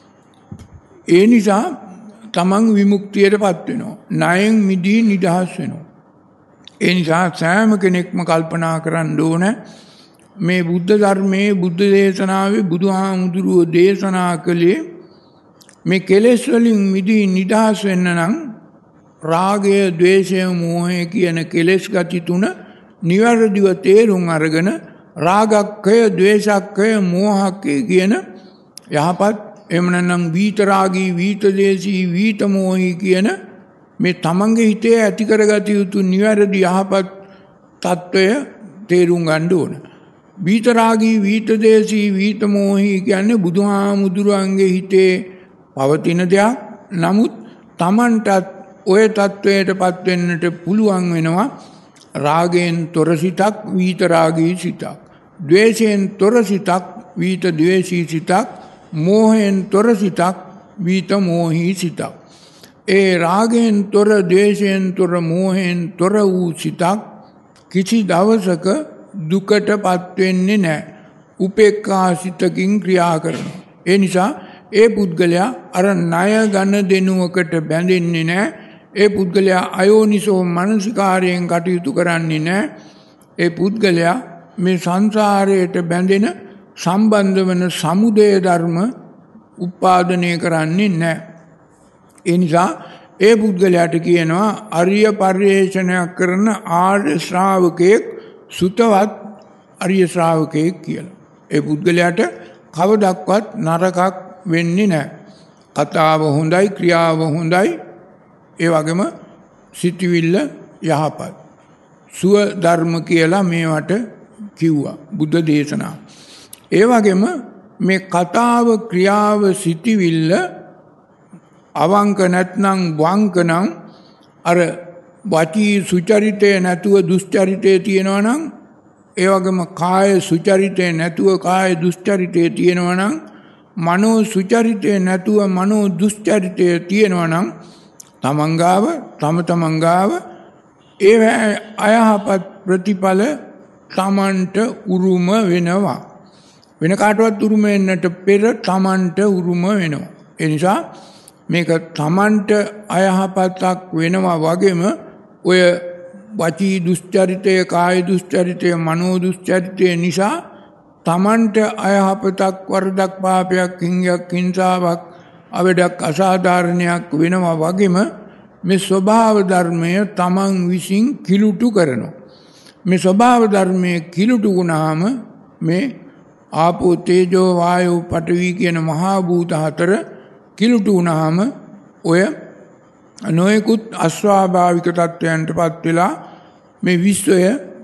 ඒ නිසා තමන් විමුක්තියටපත් වෙනවා ණයෙන් මිදී නිදහස් වෙනවා ඒ නිසා සෑම කෙනෙක්ම කල්පනා කරන්න ඕන මේ බුද්ධ ධර්මයේ බුද්ධ දේශනාවේ බුදුහාමුදුරුවෝ දේශනා කළේ මේ කෙලෙස් වලින් මිදී නිදහස් වෙන්න නම් රාගය, ද්වේෂය, මෝහය කියන කෙලෙස් ගති තුන නිවැරදිව තේරුම් අරගෙන රාගක්කය, ද්වේෂක්කය, මෝහක්කය කියන යහපත් එහෙම නැත්නම් විතරාගී, විතදේශී, විතමෝහී කියන මේ තමන්ගේ හිතේ ඇති කරගත යුතු නිවැරදි යහපත් తত্ত্বය තේරුම් ගන්න ඕන. විතරාගී, විතදේශී, විතමෝහී කියන්නේ බුදුහාමුදුරන්ගේ හිතේ පවතින දෙයක්. නමුත් තමන්ටත් ඔය తত্ত্বයටපත් වෙන්නට පුළුවන් වෙනවා රාගයෙන් තොර සිතක්, විතරාගී සිතක්. ද්වේෂයෙන් තොර සිතක්, විතද්වේෂී සිතක්. මෝහයෙන් තොර සිතක්, විතමෝහී සිතක්. ඒ රාගයෙන් තොර, ද්වේෂයෙන් තොර, මෝහයෙන් තොර වූ සිතක් කිසි දවසක දුකටපත් වෙන්නේ නැහැ. උපේක්ඛා සිතකින් ක්‍රියා කරනවා. ඒ නිසා ඒ පුද්ගලයා අර ණය ගන්න දෙනුවකට බැඳෙන්නේ නැහැ. ඒ පුද්ගලයා අයෝනිසෝ මනසිකාරයෙන් කටයුතු කරන්නේ නැහැ. ඒ පුද්ගලයා මේ සංසාරයට බැඳෙන සම්බන්ධ වන සමුදය ධර්ම උපාදනය කරන්නේ නැහැ. ඒ නිසා ඒ පුද්ගලයාට කියනවා අරිය පරිේෂණයක් කරන ආර්ය ශ්‍රාවකයෙක්, සුතවත් අරිය ශ්‍රාවකයෙක් කියලා. ඒ පුද්ගලයාට කවදක්වත් නරකක් වෙන්නේ නැහැ. කතාව හොඳයි, ක්‍රියාව හොඳයි, ඒ වගේම සිතවිල්ල යහපත්. සුව ධර්ම කියලා මේවට කිව්වා බුද්ධ දේශනාව. ඒ වගේම මේ කතාව, ක්‍රියාව, සිතවිල්ල අවංක නැත්නම් වංක නම් අර වචී සුචරිතය නැතුව දුස්චරිතය තියෙනවා නම් ඒ වගේම කාය සුචරිතය නැතුව කාය දුස්චරිතය තියෙනවා නම් මනෝ සුචරිතය නැතුව මනෝ දුස්චරිතය තියෙනවා නම් තමන්ගාව තමන්ගාව ඒ අයහපත් ප්‍රතිඵල තමන්ට උරුම වෙනවා. වෙන කාටවත් උරුම වෙන්නට පෙර තමන්ට උරුම වෙනවා. ඒ නිසා මේක තමන්ට අයහපතක් වෙනවා වගේම ඔය වචී දුස්චරිතය, කාය දුස්චරිතය, මනෝ දුස්චරිතය නිසා තමන්ට අයහපතක්, වරදක්, පාපයක්, හිංගයක්, හිංසාවක්, අවඩක්, අසාධාරණයක් වෙනවා වගේම මේ ස්වභාව ධර්මය තමන් විසින් කිලුටු කරනවා. මේ ස්වභාව ධර්මයේ කිලුටු වුණාම මේ ආපෝ තේජෝ වායෝ පඨවි කියන මහා භූත හතර කිලුටු වුණාම ඔය නොයෙකුත් අස්වාභාවික තත්වයන්ටපත් වෙලා මේ විශ්වය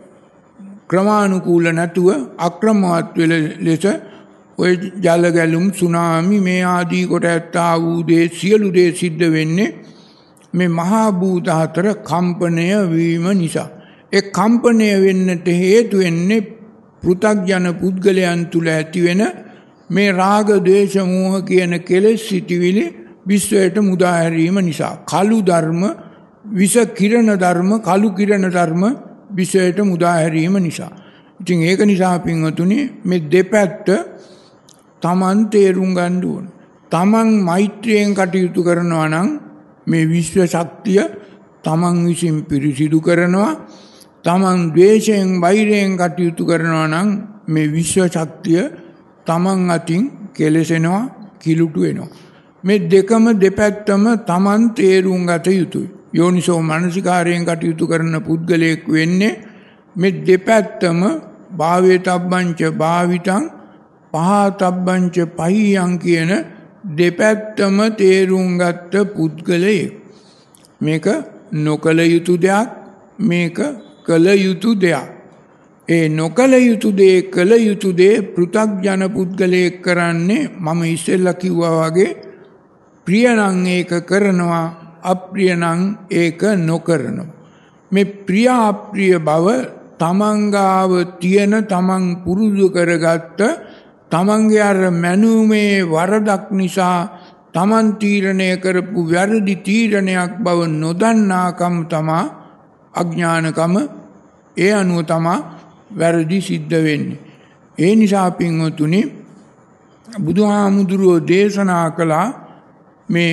ක්‍රමානුකූල නැතුව අක්‍රමවත් වෙල ලෙස ඔය ජල ගැලුම්, සුනාමි මේ ආදී කොට ඇත්තා වූ දේ සියලු දේ සිද්ධ වෙන්නේ මේ මහා භූත හතර කම්පණය වීම නිසා. ඒ කම්පණය වෙන්නට හේතු වෙන්නේ පෘථග්ජන පුද්ගලයන් තුල ඇතිවෙන මේ රාග, ද්වේෂ, මෝහ කියන කෙලෙස් සිටිවිලි විශ්වයට මුදා හැරීම නිසා. කළු ධර්ම, විස කිරණ ධර්ම, කළු කිරණ ධර්ම විශ්වයට මුදා හැරීම නිසා. ඉතින් ඒක නිසා පින්වතුනි මේ දෙපැත්ත තමන් තේරුම් ගන්න ඕන. තමන් මෛත්‍රියෙන් කටයුතු කරනවා නම් මේ විශ්ව ශක්තිය තමන් විසින් පිරිසිදු කරනවා. තමන් ද්වේෂයෙන්, වෛරයෙන් කටයුතු කරනවා නම් මේ විශ්ව ශක්තිය තමන් අතින් කෙලෙසෙනවා, කිලුටු වෙනවා. මේ දෙකම දෙපැත්තම තමන් තේරුම් ගත යුතුයි. යෝනිසෝ මනසිකාරයෙන් කටයුතු කරන පුද්ගලයෙක් වෙන්නේ මේ දෙපැත්තම භාවේතබ්බංච භාවිතං පහතබ්බංච පහියං කියන දෙපැත්තම තේරුම් ගත්ත පුද්ගලයෙක්. මේක නොකල යුතු දෙයක්, මේක කළ යුතු දෙයක්. ඒ නොකළ යුතු දේ, කළ යුතු දේ පෘථග්ජන පුද්ගලයෙක් කරන්නේ මම ඉස්සෙල්ලා කිව්වා වගේ ප්‍රියනම් ඒක කරනවා, අප්‍රියනම් ඒක නොකරනවා. මේ ප්‍රිය අප්‍රිය බව තමන්ගාව තියෙන, තමන් පුරුදු කරගත්ත, තමන්ගේ අර මැනුමේ වරදක් නිසා තමන් තීරණය කරපු වැරදි තීරණයක් බව නොදන්නාකම තමා අඥානකම. ඒ අනුව තමා වැරදි සිද්ධ වෙන්නේ. ඒ නිසා පින්වතුනි බුදුහාමුදුරුවෝ දේශනා කළා මේ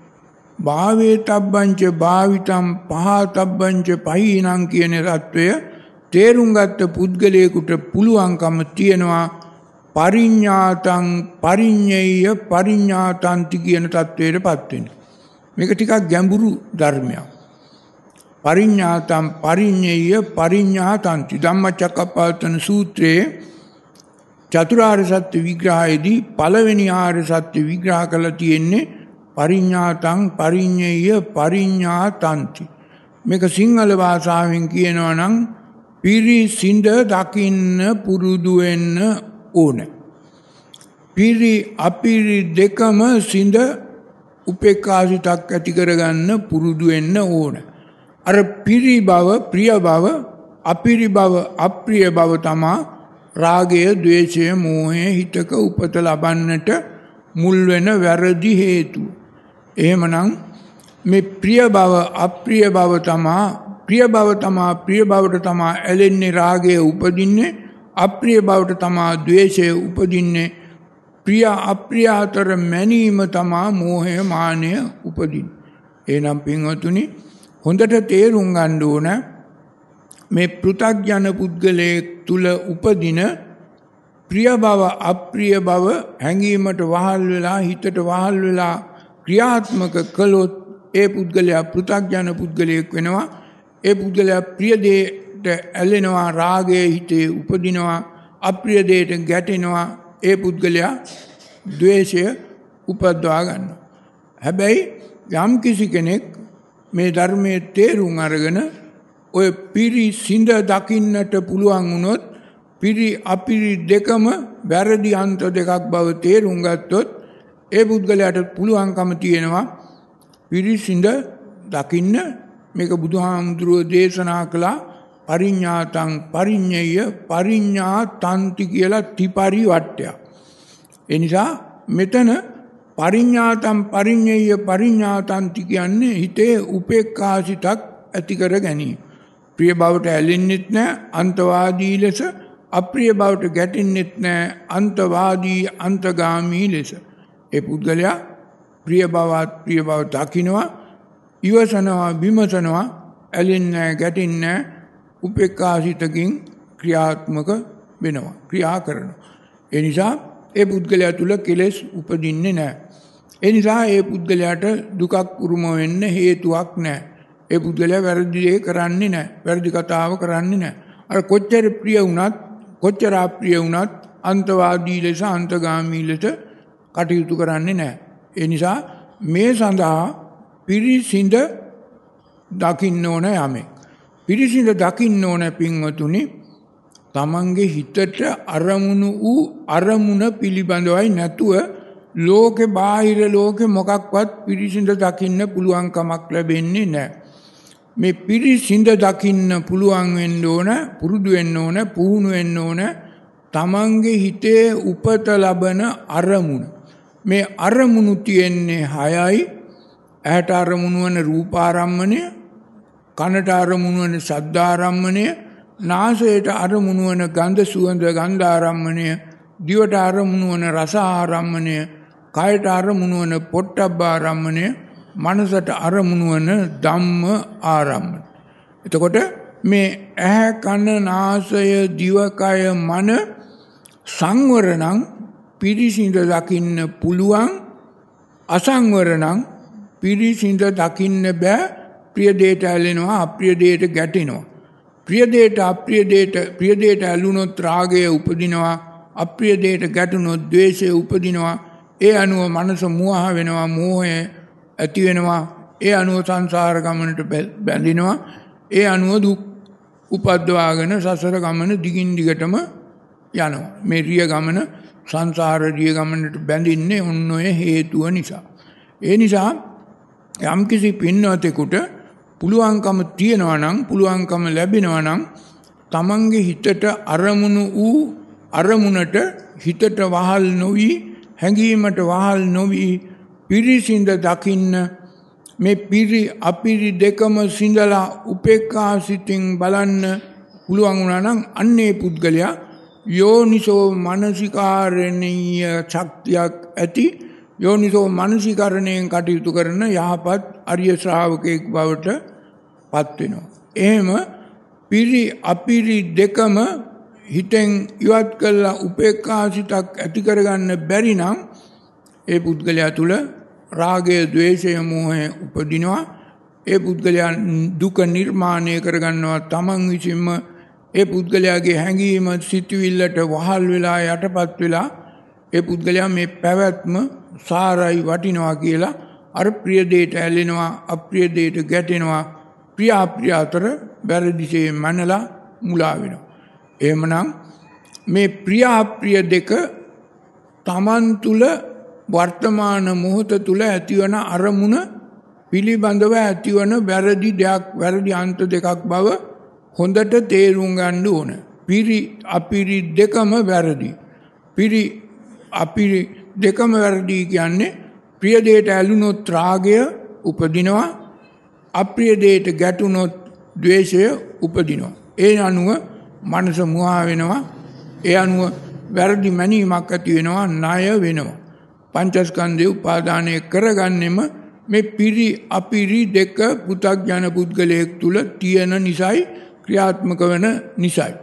භාවේතබ්බංච භාවිතං පහතබ්බංච පහිනං කියන தত্ত্বය තේරුම් ගත්ත පුද්ගලයෙකුට පුළුවන්කම තියෙනවා පරිඤ්ඤාතං පරිඤ්ඤය පරිඤ්ඤාතන්ති කියන தത്വයටපත් වෙන්න. මේක ටිකක් ගැඹුරු ධර්මයක්. පරිඤ්ඤාතං පරිඤ්ඤය පරිඤ්ඤාතන්ති ධම්මචක්කප්පවත්තන සූත්‍රයේ චතුරාර්ය සත්‍ය විග්‍රහයේදී පළවෙනි ආර්ය සත්‍ය විග්‍රහ කරලා තියෙන්නේ පරිඤ්ඤාතං පරිඤ්ඤය පරිඤ්ඤාතන්ති. මේක සිංහල භාෂාවෙන් කියනවා නම් පිරිසිඳ දකින්න පුරුදු වෙන්න ඕන. පිරි අපිරි දෙකම සිඳ උපේක්ඛාසිතක් ඇති කරගන්න පුරුදු වෙන්න ඕන. අර පිරි බව, ප්‍රිය බව, අපිරි බව, අප්‍රිය බව තමා රාගය, ද්වේෂය, මෝහය හිතක උපත ලබන්නට මුල් වෙන වැරදි හේතු. එහෙමනම් මේ ප්‍රිය බව, අප්‍රිය බව තමා, ප්‍රිය බව තමා, ප්‍රිය බවට තමා ඇලෙන්නේ, රාගය උපදින්නේ, අප්‍රිය බවට තමා ද්වේෂය උපදින්නේ, ප්‍රිය අප්‍රිය අතර මැනීම තමා මෝහය, මානය උපදින්නේ. එනම් පින්වතුනි හොඳට තේරුම් ගන්න ඕන මේ පෘථග්ජන පුද්ගලයෙක් තුල උපදින ප්‍රිය බව, අප්‍රිය බව හැඟීමට වහල් වෙලා, හිතට වහල් වෙලා ක්‍රියාත්මක කළොත් ඒ පුද්ගලයා පෘථග්ජන පුද්ගලයෙක් වෙනවා. ඒ පුද්ගලයා ප්‍රිය දේට ඇලෙනවා, රාගයේ හිතේ උපදිනවා, අප්‍රිය දේට ගැටෙනවා. ඒ පුද්ගලයා ද්වේෂය උපදවා ගන්නවා. හැබැයි යම් කිසි කෙනෙක් මේ ධර්මයේ තේරුම් අරගෙන ඔය පිරිසිඳ දකින්නට පුළුවන් වුණොත්, පිරි අපිරි දෙකම වැරදි අන්ත දෙකක් බව තේරුම් ගත්තොත් ඒ පුද්ගලයාට පුළුවන්කම තියෙනවා පිරිසිඳ දකින්න, මේක බුදුහාමුදුරුවෝ දේශනා කළා පරිඤ්ඤාතං පරිඤ්ඤය පරිඤ්ඤාතන්ති කියලා ත්‍රිපරිවට්ටයක්. ඒ නිසා මෙතන පරිඤ්ඤාතං පරිඤ්ඤය පරිඤ්ඤාතන්ති කියන්නේ හිතේ උපේක්ඛාසිතක් ඇති කර ගැනීම. ප්‍රිය බවට ඇලෙන්නෙත් නැහැ අන්තවාදී ලෙස, අප්‍රිය බවට ගැටෙන්නෙත් නැහැ අන්තවාදී අන්තගාමී ලෙස. ඒ පුද්ගලයා ප්‍රිය බවත් ප්‍රිය බව දකින්නවා, ඉවසනවා, විමසනවා, ඇලෙන්නේ නැහැ, ගැටෙන්නේ නැහැ, උපේක්ඛාසිතකින් ක්‍රියාත්මක වෙනවා, ක්‍රියා කරනවා. ඒ නිසා ඒ පුද්ගලයා තුල කෙලෙස් උපදින්නේ නැහැ. ඒ නිසා ඒ පුද්ගලයාට දුකක් උරුම වෙන්න හේතුවක් නැහැ. ඒ පුද්ගලයා වැරදි දේ කරන්නේ නැහැ, වැරදි කතාව කරන්නේ නැහැ. අර කොච්චර ප්‍රිය වුණත් කොච්චර අප්‍රිය වුණත් අන්තවාදී ලෙස අන්තගාමී ලෙස කටයුතු කරන්නේ නැහැ. ඒ නිසා මේ සඳහා පිරිසිඳ දකින්න ඕන යමෙක්. පිරිසිඳ දකින්න ඕන පින්වතුනි තමන්ගේ හිතට අරමුණු වූ අරමුණ පිළිබඳවයි නැතුව ලෝකේ බාහිර ලෝකේ මොකක්වත් පිරිසිඳ දකින්න පුළුවන් කමක් ලැබෙන්නේ නැහැ. මේ පිරිසිඳ දකින්න පුළුවන් වෙන්න ඕන, පුරුදු වෙන්න ඕන, පුහුණු වෙන්න ඕන තමන්ගේ හිතේ උපත ලබන අරමුණ. මේ අරමුණු තියෙන්නේ 6යි. ඇහැට අරමුණු වන රූපාරම්මණය, කනට අරමුණු වන ශබ්දාරම්මණය, නාසයට අරමුණු වන ගන්ධ සුවඳ ගන්ධාරම්මණය, දිවට අරමුණු වන රස ආරම්මණය, කයට අරමුණු වන පොට්ටබ්බාරම්මණය, මනසට අරමුණු වන ධම්ම ආරම්මණය. එතකොට මේ ඇහැ කන නාසය දිවකය මන සංවර නම් පිරිසිඳ දකින්න පුළුවන්, අසංවර නම් පිරිසිඳ දකින්න බෑ. ප්‍රිය දේට ඇලෙනවා, අප්‍රිය දේට ගැටෙනවා. ප්‍රිය දේට අප්‍රිය දේට, ප්‍රිය දේට ඇලුනොත් රාගය උපදිනවා, අප්‍රිය දේට ගැටුනොත් ද්වේෂය උපදිනවා. ඒ අනුව මනස මෝහ වෙනවා, මෝහය ඇති වෙනවා. ඒ අනුව සංසාර ගමනට බැඳෙනවා. ඒ අනුව දුක් උපද්දවාගෙන සසර ගමන දිගින් දිගටම යනවා. මේ රිය ගමන, සංසාර රිය ගමනට බැඳින්නේ ඔන්න ඔය හේතුව නිසා. ඒ නිසා යම්කිසි පින්වතෙකුට පුළුවන්කම තියෙනවා නම්, පුළුවන්කම ලැබෙනවා නම් තමන්ගේ හිතට අරමුණු වූ අරමුණට හිතට වහල් නොවි, හැඟීමට වහල් නොවි පිරිසිඳ දකින්න. මේ පිරි අපිරි දෙකම සිඳලා උපේක්ඛා සිතින් බලන්න පුළුවන් වුණා නම් අන්නේ පුද්ගලයා යෝනිසෝ මනසිකාරණීය ශක්තියක් ඇති, යෝනිසෝ මනසිකරණයෙන් කටයුතු කරන යහපත් අරිය ශ්‍රාවකයෙක් බවට පත් වෙනවා. එහෙම පිරි අපිරි දෙකම හිතෙන් ඉවත් කළා උපේක්ඛාසිතක් ඇති කරගන්න බැරි නම් ඒ පුද්ගලයා තුල රාගය, ද්වේෂය, මෝහය උපදිනවා. ඒ පුද්ගලයා දුක නිර්මාණය කරගන්නවා තමන් විසින්ම. ඒ පුද්ගලයාගේ හැඟීම සිතුවිල්ලට වහල් වෙලා යටපත් වෙලා ඒ පුද්ගලයා මේ පැවැත්ම සාරයි වටිනවා කියලා අර ප්‍රිය දේට ඇලෙනවා, අප්‍රිය දේට ගැටෙනවා. ප්‍රිය අප්‍රිය අතර වැරදිසේ මනලා මුලා වෙනවා. එහෙමනම් මේ ප්‍රිය අප්‍රිය දෙක තමන් තුල වර්තමාන මොහොත තුල ඇතිවන අරමුණ පිළිබඳව ඇතිවන වැරදි දෙයක්, වැරදි අන්ත දෙකක් බව හොඳට තේරුම් ගන්න ඕන. පිරි අපිරි දෙකම වැරදි. පිරි අපිරි දෙකම වැරදි කියන්නේ ප්‍රිය දේට ඇලුනොත් රාගය උපදිනවා, අප්‍රිය දේට ගැටුනොත් ද්වේෂය උපදිනවා. ඒ අනුව මනස මුවා වෙනවා. ඒ අනුව වැරදි මැනීමක් ඇති වෙනවා, ණය වෙනවා. පංචස්කන්ධය උපාදානය කරගන්නෙම මේ පිරි අපිරි දෙක පු탁ජන පුද්ගලයෙක් තුල තියෙන නිසයි, ක්‍රියාත්මක වෙන නිසයි.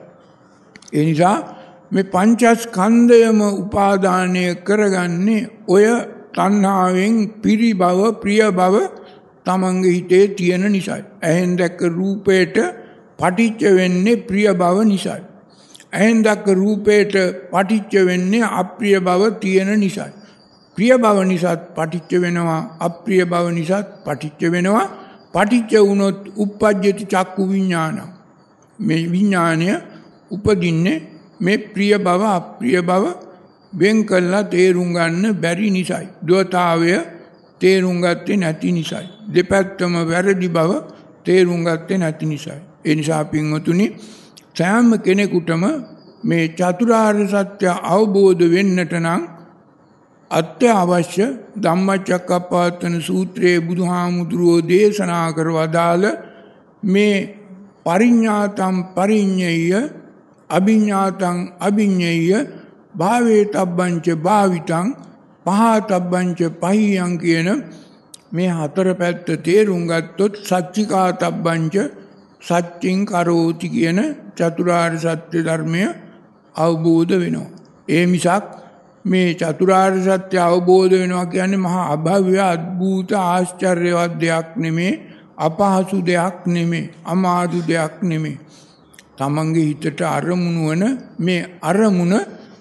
ඒ නිසා මේ පංචස්කන්ධයම උපාදානය කරගන්නේ ඔය තණ්හාවෙන් පිරි බව, ප්‍රිය බව තමන්ගේ හිතේ තියෙන නිසයි. ඇහෙන් දැක්ක රූපයට පටිච්ච වෙන්නේ ප්‍රිය බව නිසයි. ඇහෙන් දැක්ක රූපයට පටිච්ච වෙන්නේ අප්‍රිය බව තියෙන නිසයි. ප්‍රිය බව නිසාත් පටිච්ච වෙනවා, අප්‍රිය බව නිසාත් පටිච්ච වෙනවා. පටිච්ච වුණොත් uppajjati චක්කු විඥානං. මේ විඥානය උපදින්නේ මේ ප්‍රිය බව අප්‍රිය බව වෙන් කළා තේරුම් ගන්න බැරි නිසායි. ද්වතාවය තේරුම් ගත්තේ නැති නිසායි. දෙපැත්තම වැරදි බව තේරුම් ගත්තේ නැති නිසායි. ඒ නිසා පින්වතුනි සෑම කෙනෙකුටම මේ චතුරාර්ය සත්‍ය අවබෝධ වෙන්නට නම් අත්‍යවශ්‍ය ධම්මචක්කප්පවත්තන සූත්‍රයේ බුදුහාමුදුරුවෝ දේශනා කර වදාළ මේ පරිඤ්ඤාතං පරිඤ්ඤය අභිඤ්ඤාතං අභිඤ්ඤය භාවේතබ්බංච භාවිතං පහතබ්බංච පහියං කියන මේ හතර පැත්ත තේරුම් ගත්තොත් සච්චිකාතබ්බංච සච්චින් කරෝති කියන චතුරාර්ය සත්‍ය ධර්මය අවබෝධ වෙනවා. ඒ මිසක් මේ චතුරාර්ය සත්‍ය අවබෝධ වෙනවා කියන්නේ මහා අභව්‍ය අద్භූත ආශ්චර්යවත් දෙයක් නෙමේ, අපහසු දෙයක් නෙමේ, අමාරු දෙයක් නෙමේ. තමන්ගේ හිතට අරමුණු වන මේ අරමුණ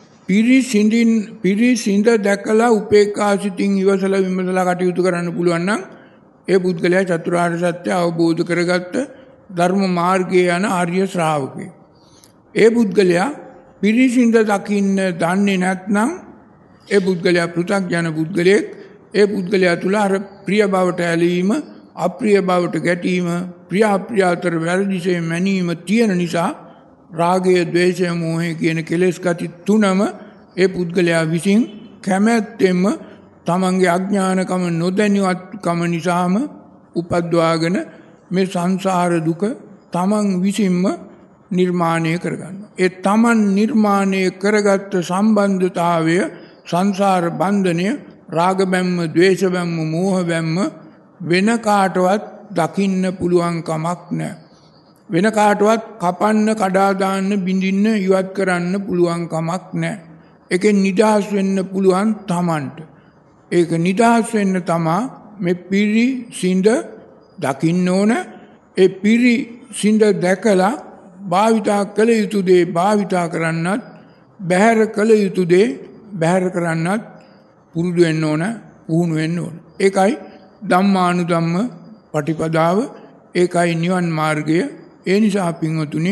පිරිසිඳ දැකලා උපේක්ඛා සිතින් ඉවසලා විමසලා කටයුතු කරන්න පුළුවන් නම් ඒ පුද්ගලයා චතුරාර්ය සත්‍ය අවබෝධ කරගත්ත ධර්ම මාර්ගයේ යන ආර්ය ශ්‍රාවකයෙක්. ඒ පුද්ගලයා පිරිසිඳ දකින්න දන්නේ නැත්නම් ඒ පුද්ගලයා පෘථග්ජන පුද්ගලයෙක්. ඒ පුද්ගලයා තුල අර ප්‍රිය බවට ඇලීම, අප්‍රිය බවට ගැටීම, ප්‍රිය අප්‍රිය අතර වැරදිසේ මැනීම තියෙන නිසා රාගය, ද්වේෂය, මෝහය කියන කෙලෙස් ගති තුනම ඒ පුද්ගලයා විසින් කැමැත්තෙන්ම තමන්ගේ අඥානකම නොදැනුවත්කම නිසාම උපද්දවාගෙන මේ සංසාර දුක තමන් විසින්ම නිර්මාණය කරගන්නවා. ඒ තමන් නිර්මාණය කරගත්ත සම්බන්ධතාවය, සංසාර බන්ධනය, රාග බැම්ම, ද්වේෂ බැම්ම, මෝහ බැම්ම වෙන කාටවත් දකින්න පුළුවන් කමක් නැහැ. වෙන කාටවත් කපන්න, කඩා දාන්න, බිඳින්න, ඉවත් කරන්න පුළුවන් කමක් නැහැ. ඒකෙන් නිදහස් වෙන්න පුළුවන් තමන්ට. ඒක නිදහස් වෙන්න තමා මේ පිරිසිඳ දකින්න ඕන. ඒ පිරිසිඳ දැකලා භාවිතා කළ යුතු දේ භාවිතා කරන්නත්, බැහැර කළ යුතු දේ බැහැර කරන්නත් පුරුදු වෙන්න ඕන, පුහුණු වෙන්න ඕන. ඒකයි ධම්මානුධම්ම පටිපදාව, ඒකයි නිවන් මාර්ගය. ඒ නිසා පින්වතුනි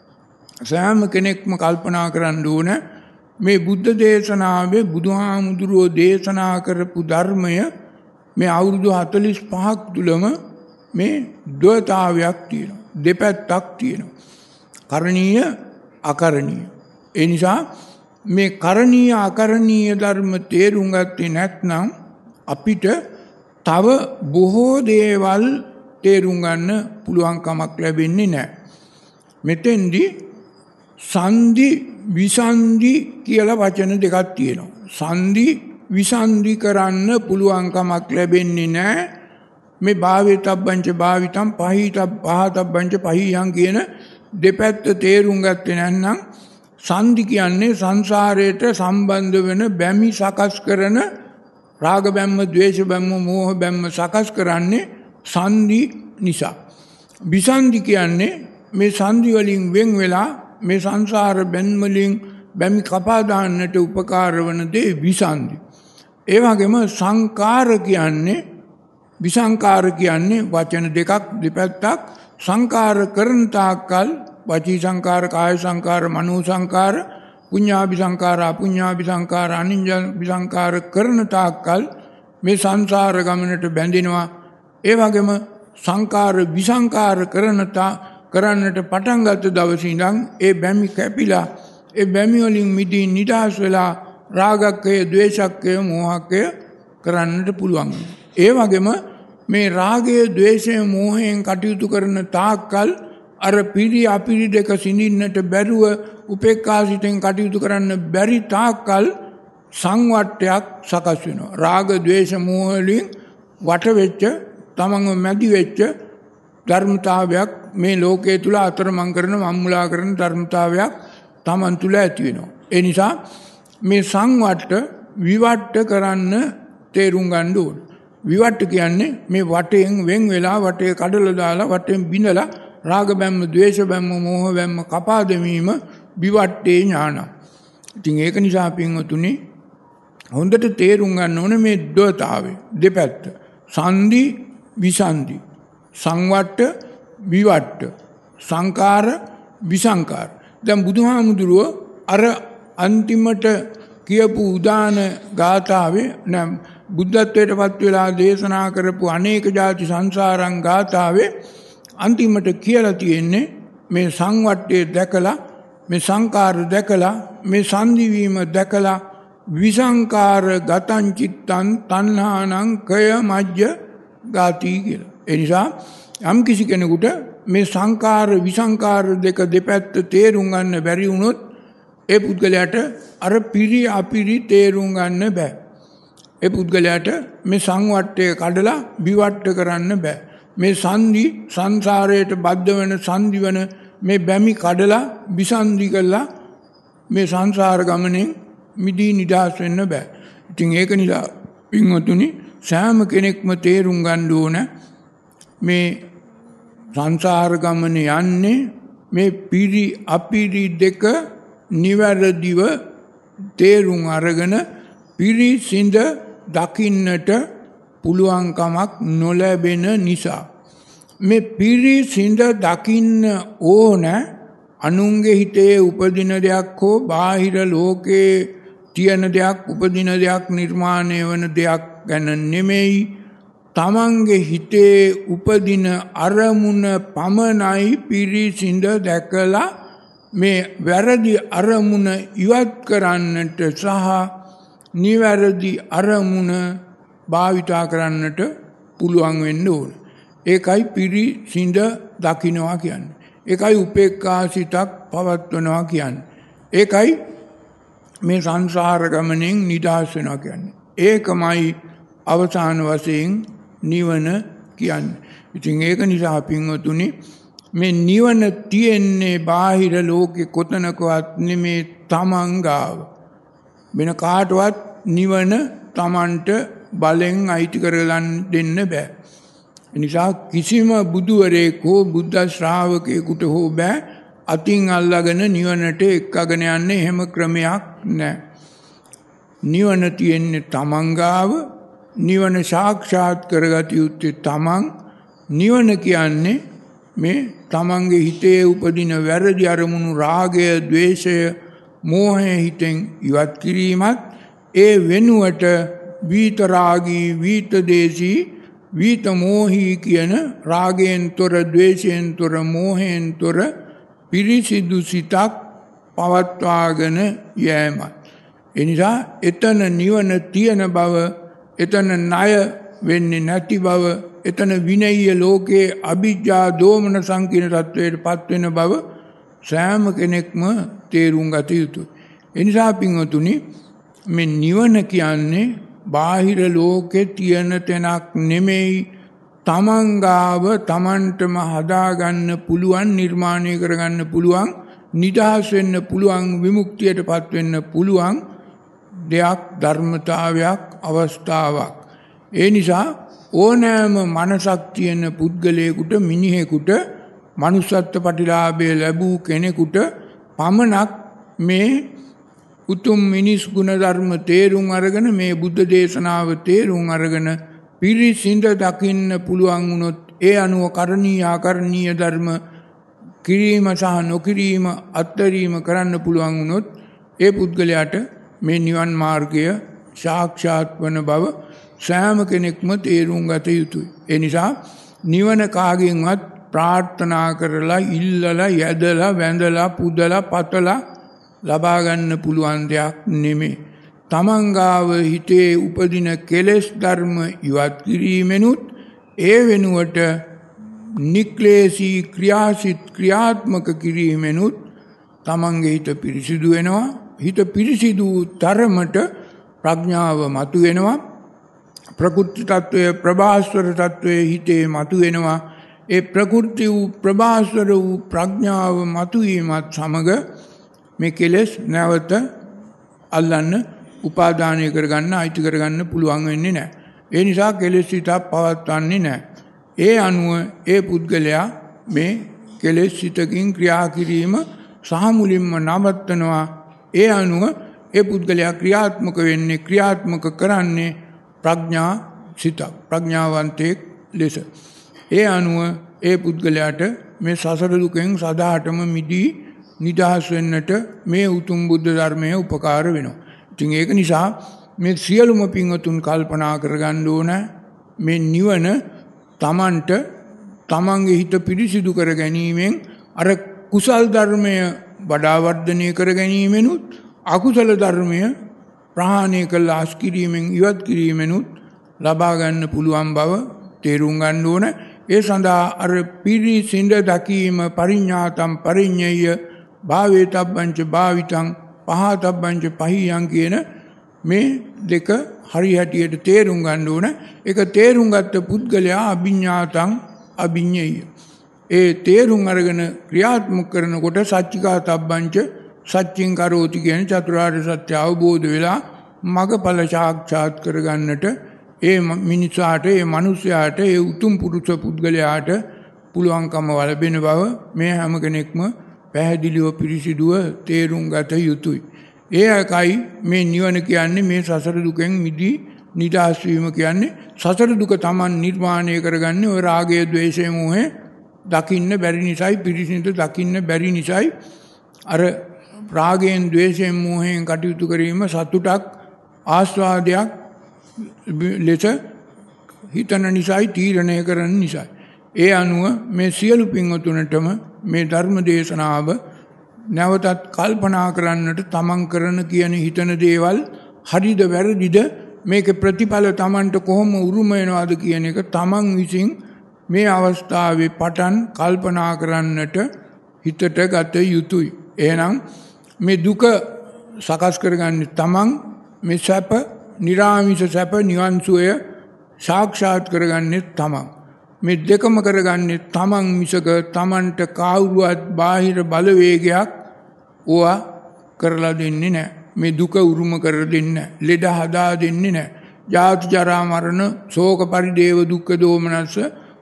සෑම කෙනෙක්ම කල්පනා කරන්න ඕන මේ බුද්ධ දේශනාවේ බුදුහාමුදුරුවෝ දේශනා කරපු ධර්මය මේ අවුරුදු 45ක් තුලම මේ ද්වයතාවයක් තියෙනවා, දෙපැත්තක් තියෙනවා. කරණීය අකරණීය. ඒ නිසා මේ කරණීය අකරණීය ධර්ම තේරුම් ගත්තේ නැත්නම් අපිට තව බොහෝ දේවල් තේරුම් ගන්න පුළුවන් කමක් ලැබෙන්නේ නැහැ. මෙතෙන්දී සංදි විසන්දි කියලා වචන දෙකක් තියෙනවා. සංදි විසන්දි කරන්න පුළුවන් කමක් ලැබෙන්නේ නැහැ. මේ භාවේතබ්බංච භාවිතං පහතබ්බංච පහියං කියන දෙපැත්ත තේරුම් ගත්තේ නැත්නම් සංදි කියන්නේ සංසාරයට සම්බන්ධ වෙන බැමි සකස් කරන රාග බැම්ම, ද්වේෂ බැම්ම, මෝහ බැම්ම සකස් කරන්නේ සංදි නිසා. විසන්දි කියන්නේ මේ සංදි වලින් වෙන් වෙලා මේ සංසාර බැම්වලින් බැමි කපා දාන්නට උපකාර වන දේ විසන්දි. ඒ වගේම සංකාර කියන්නේ, විසංකාර කියන්නේ වචන දෙකක්, දෙපැත්තක්. සංකාර කරන තාක්කල් වචී සංකාර, කාය සංකාර, මනෝ සංකාර, පුඤ්ඤාභි සංකාර, අපුඤ්ඤාභි සංකාර, අනිඤ්ඤාභි සංකාර කරන තාක්කල් මේ සංසාර ගමනට බැඳෙනවා. ඒ වගේම සංකාර විසංකාර කරන්නට පටන් ගත්ත දවසේ ඉඳන් ඒ බැමි කැපිලා ඒ බැමි වලින් මිදී නිදහස් වෙලා රාගක්කය, ද්වේෂක්කය, මෝහක්කය කරන්නට පුළුවන්. ඒ වගේම මේ රාගය, ද්වේෂය, මෝහයෙන් කටයුතු කරන තාක්කල් අර පිරි අපිරි දෙක සිඳින්නට බැරුව උපේක්ඛා සිතෙන් කටයුතු කරන්න බැරි තාක්කල් සංවට්ටයක් සකස් වෙනවා. රාග, ද්වේෂ, මෝහ වලින් වට වෙච්ච, තමන්ව මැදි වෙච්ච ධර්මතාවයක් මේ ලෝකයේ තුල අතරමං කරන, මම්මුලා කරන ධර්මතාවයක් තමන් තුල ඇති වෙනවා. ඒ නිසා මේ සංවට්ට විවට්ට කරන්න තේරුම් ගන්න ඕන. විවට්ට කියන්නේ මේ වටෙන් වෙන් වෙලා, වටේ කඩලා දාලා, වටෙන් බිඳලා රාග බැම්ම, ද්වේෂ බැම්ම, මෝහ බැම්ම කපා දැමීම විවට්ටේ ඥාන. ඉතින් ඒක නිසා පින්වතුනි හොඳට තේරුම් ගන්න ඕනේ මේ ද්වයතාවය, දෙපැත්ත. සංදි විසන්දි, සංවට්ට විවට්ට, සංකාර විසංකාර. දැන් බුදුහාමුදුරුවෝ අර අන්තිමට කියපු උදාන ගාථාවේ නම් බුද්ධත්වයට පත් වෙලා දේශනා කරපු අනේක ಜಾති සංසාරං ගාථාවේ අන්තිමට කියලා තියෙන්නේ මේ සංවට්ටය දැකලා මේ සංකාර දැකලා මේ සංදිවීම දැකලා විසංකාර ගතං චිත්තං තණ්හානං කය මජ්ජ ගාති කියලා. ඒ නිසා යම් කිසි කෙනෙකුට මේ සංකාර විසංකාර දෙක දෙපැත්ත තේරුම් ගන්න බැරි වුණොත් ඒ පුද්ගලයාට අර පිරි අපිරි තේරුම් ගන්න බෑ. ඒ පුද්ගලයාට මේ සංවට්ටය කඩලා විවට්ට කරන්න බෑ. මේ සංදි සංසාරයට බද්ධ වෙන සංදි වෙන මේ බැමි කඩලා විසන්දි කළා මේ සංසාර ගමනෙන් මිදී නිදහස් වෙන්න බෑ. ඉතින් ඒක නිසා පින්වතුනි සෑම කෙනෙක්ම තේරුම් ගන්න ඕන මේ සංසාර ගමන යන්නේ මේ පිරි අපිරි දෙක නිවැරදිව තේරුම් අරගෙන පිරිසිඳ දකින්නට පුළුවන්කමක් නොලැබෙන නිසා. මේ පිරිසිඳ දකින්න ඕන අනුන්ගේ හිතේ උපදින දෙයක් හෝ බාහිර ලෝකේ තියෙන දෙයක් උපදින දෙයක් නිර්මාණය වන දෙයක් ගැන නෙමෙයි, තමන්ගේ හිතේ උපදින අරමුණ පමණයි පිරිසිඳ දැකලා මේ වැරදි අරමුණ ඉවත් කරන්නට සහ නිවැරදි අරමුණ භාවිතා කරන්නට පුළුවන් වෙන්න ඕන. ඒකයි පිරිසිඳ දකින්නවා කියන්නේ. ඒකයි උපේක්ඛා සිතක් පවත්වනවා කියන්නේ. ඒකයි මේ සංසාර ගමනෙන් නිදහස් වෙනවා කියන්නේ. ඒකමයි අවසාන වශයෙන් නිවන කියන්නේ. ඉතින් ඒක නිසා පින්වතුනි මේ නිවන තියෙන්නේ බාහිර ලෝකේ කොතනකවත් නෙමේ, තමන් ගාව. වෙන කාටවත් නිවන තමන්ට බලෙන් අයිති කරගන්න දෙන්න බෑ. නිසා කිසිම බුදුවරයෙක් හෝ බුද්ධ ශ්‍රාවකයෙකුට හෝ බෑ අතින් අල්ලාගෙන නිවනට එක්කගෙන යන්න. එහෙම ක්‍රමයක් නැහැ. නිවන තියෙන්නේ තමන් ගාව. නිවන සාක්ෂාත් කරගත යුත්තේ තමන්. නිවන කියන්නේ මේ තමන්ගේ හිතේ උපදින වැරදි අරමුණු රාගය, ද්වේෂය, මෝහය හිතෙන් ඉවත් කිරීමත්, ඒ වෙනුවට විතරාගී, විතදේශී, විතමෝහී කියන රාගයෙන් තොර, ද්වේෂයෙන් තොර, මෝහයෙන් තොර පිරිසිදු සිතක් පවත්වාගෙන යෑමත්. එනිසා එතන නිවන තියෙන බව, එතන ණය වෙන්නේ නැති බව, එතන විනය්‍ය ලෝකයේ අභිජ්ජා දෝමන සංකීර්ණ තත්වයට පත්වෙන බව සෑම කෙනෙක්ම තේරුම් ගත යුතුයි. එනිසා පින්වතුනි මේ නිවන කියන්නේ බාහිර ලෝකේ තියෙන තැනක් නෙමෙයි, තමන් ගාව තමන්ටම හදාගන්න පුළුවන්, නිර්මාණය කරගන්න පුළුවන්, නිදහස් වෙන්න පුළුවන්, විමුක්තියටපත් වෙන්න පුළුවන් දෙයක්, ධර්මතාවයක්, අවස්ථාවක්. ඒ නිසා ඕනෑම මනසක් තියෙන පුද්ගලයෙකුට, මිනිහෙකුට, මනුස්සත්ව ප්‍රතිලාභය ලැබූ කෙනෙකුට පමණක් මේ උතුම් මිනිස් ගුණ ධර්ම තේරුම් අරගෙන, මේ බුද්ධ දේශනාව තේරුම් අරගෙන පිරිසිඳ දකින්න පුළුවන් වුණොත්, ඒ අනුව කරණීය අකරණීය ධර්ම කිරීම සහ නොකිරීම අත්හැරීම කරන්න පුළුවන් වුණොත්, ඒ පුද්ගලයාට මේ නිවන් මාර්ගය සාක්ෂාත් වන බව සෑම කෙනෙක්ම තේරුම් ගත යුතුයි. ඒ නිසා නිවන කාගෙන්වත් ප්‍රාර්ථනා කරලා, ඉල්ලලා, යැදලා, වැඳලා, පුදලා, පතලා ලබා ගන්න පුළුවන් දෙයක් නෙමෙයි. තමන් ගාව හිතේ උපදින කෙලෙස් ධර්ම ඉවත් කිරීමෙනුත්, ඒ වෙනුවට නික්ලේශී ක්‍රියාසිත ක්‍රියාත්මක කිරීමෙනුත් තමන්ගේ හිත පිරිසිදු වෙනවා. හිත පිරිසිදු තරමට ප්‍රඥාව මතු වෙනවා. ප්‍රකෘති තත්වය, ප්‍රභාස්වර තත්වය හිතේ මතු වෙනවා. ඒ ප්‍රකෘති වූ, ප්‍රභාස්වර වූ ප්‍රඥාව මතුවීමත් සමග මේ කෙලෙස් නැවත අල්ලන්න, උපාදානය කරගන්න, අයිති කරගන්න පුළුවන් වෙන්නේ නැහැ. ඒ නිසා කෙලෙස් හිතක් පවත්වන්නේ නැහැ. ඒ අනුව ඒ පුද්ගලයා මේ කෙලෙස් හිතකින් ක්‍රියා කිරීම සහ මුලින්ම නවත්තනවා. ඒ අනුව ඒ පුද්ගලයා ක්‍රියාත්මක වෙන්නේ, ක්‍රියාත්මක කරන්නේ ප්‍රඥා සිතක්, ප්‍රඥාවන්තයෙක් ලෙස. ඒ අනුව ඒ පුද්ගලයාට මේ සසර දුකෙන් සදාටම මිදී නිදහස් වෙන්නට මේ උතුම් බුද්ධ ධර්මය උපකාර වෙනවා. ඉතින් ඒක නිසා මේ සියලුම පින්වතුන් කල්පනා කරගන්න ඕන, මේ නිවන තමන්ට තමන්ගේ හිත පිරිසිදු කර ගැනීමෙන් අර කුසල් ධර්මය වඩා වර්ධනය කර ගැනීමෙනුත් අකුසල ධර්මය ප්‍රහාණය කළ අස්කිරීමෙන් ඉවත් කිරීමෙනුත් ලබා ගන්න පුළුවන් බව තේරුම් ගන්න ඕන. ඒ සඳහා අර පිරිසිඳ දකීම පරිඤ්ඤාතම් පරිඤ්ඤය භාවේතබ්බංච භාවිතං පහතබ්බංච පහියං කියන මේ දෙක හරි හැටියට තේරුම් ගන්න ඕන. ඒක තේරුම් ගත්ත පුද්ගලයා අභිඤ්ඤාතං අභිඤ්ඤය. ඒ තේරුම් අරගෙන ක්‍රියාත්මක කරනකොට සච්චිකාතබ්බංච සච්චින් කරෝති කියන චතුරාර්ය සත්‍ය අවබෝධ වෙලා මගඵල සාක්ෂාත් කරගන්නට ඒ මිනිසාට ඒ මිනිසයාට ඒ උතුම් පුරුෂ පුද්ගලයාට පුළුවන්කම ලැබෙන බව මේ හැම කෙනෙක්ම පැහැදිලිව පිරිසිදුව තේරුම් ගත යුතුයි. ඒ එකයි මේ නිවන කියන්නේ මේ සසර දුකෙන් මිදී නිදහස් වීම කියන්නේ. සසර දුක Taman නිර්මාණය කරගන්නේ ඔය රාගය, ద్వේෂය, මෝහය දකින්න බැරි නිසායි, පිරිසිදු දකින්න බැරි නිසායි. අර රාගයෙන්, ద్వේෂයෙන්, මෝහයෙන් කටයුතු කිරීම සතුටක්, ආස්වාදයක් ලෙස හිතන නිසායි, තීරණය කරන නිසායි. ඒ අනුව මේ සියලු පින්වතුන්ටම මේ ධර්ම දේශනාව නැවතත් කල්පනා කරන්නට තමන් කරන කියන හිතන දේවල් හරිද වැරදිද මේක ප්‍රතිඵල තමන්ට කොහොම උරුම වෙනවද කියන එක තමන් විසින් මේ අවස්ථාවේ පටන් කල්පනා කරන්නට හිතට ගත යුතුයි. එහෙනම් මේ දුක සකස් කරගන්නේ තමන්, මේ සැප, නිරාමිෂ සැප, නිවන් සුවය සාක්ෂාත් කරගන්නේ තමන්. මේ දෙකම කරගන්නේ තමන් මිසක තමන්ට කවුරුවත් බාහිර බලවේගයක් ඕවා කරලා දෙන්නේ නැහැ. මේ දුක උරුම කර දෙන්නේ නැහැ. ලෙඩ හදා දෙන්නේ නැහැ. ජාති ජරා මරණ ශෝක පරිදේව දුක්ඛ දෝමනස්ස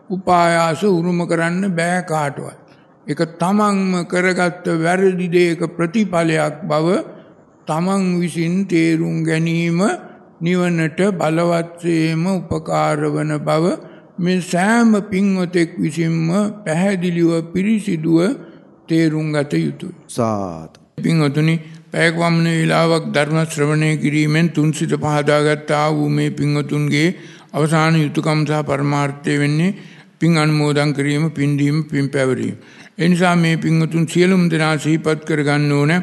උපායාස උරුම කරන්න බෑ කාටවත්. ඒක තමන්ම කරගත්ත වැරදි දෙයක ප්‍රතිඵලයක් බව තමන් විසින් තේරුම් ගැනීම නිවනට බලවත්වේම උපකාර වන බව මේ සෑම පින්වතෙක් විසින්ම පැහැදිලිව පිරිසිදුව තේරුම් ගත යුතුයි. සාදු. පින්වතුනි, පැයක් වමන වේලාවක් ධර්ම ශ්‍රවණය කිරීමෙන් තුන් සිත පහදාගත්තා වූ මේ පින්වතුන්ගේ අවසාන යුතුයකම් සහ පරමාර්ථය වෙන්නේ පින් අනුමෝදන් කිරීම, පින් දීම, පින් පැවරීම. ඒ නිසා මේ පින්වතුන් සියලුම දෙනා සිහිපත් කරගන්න ඕන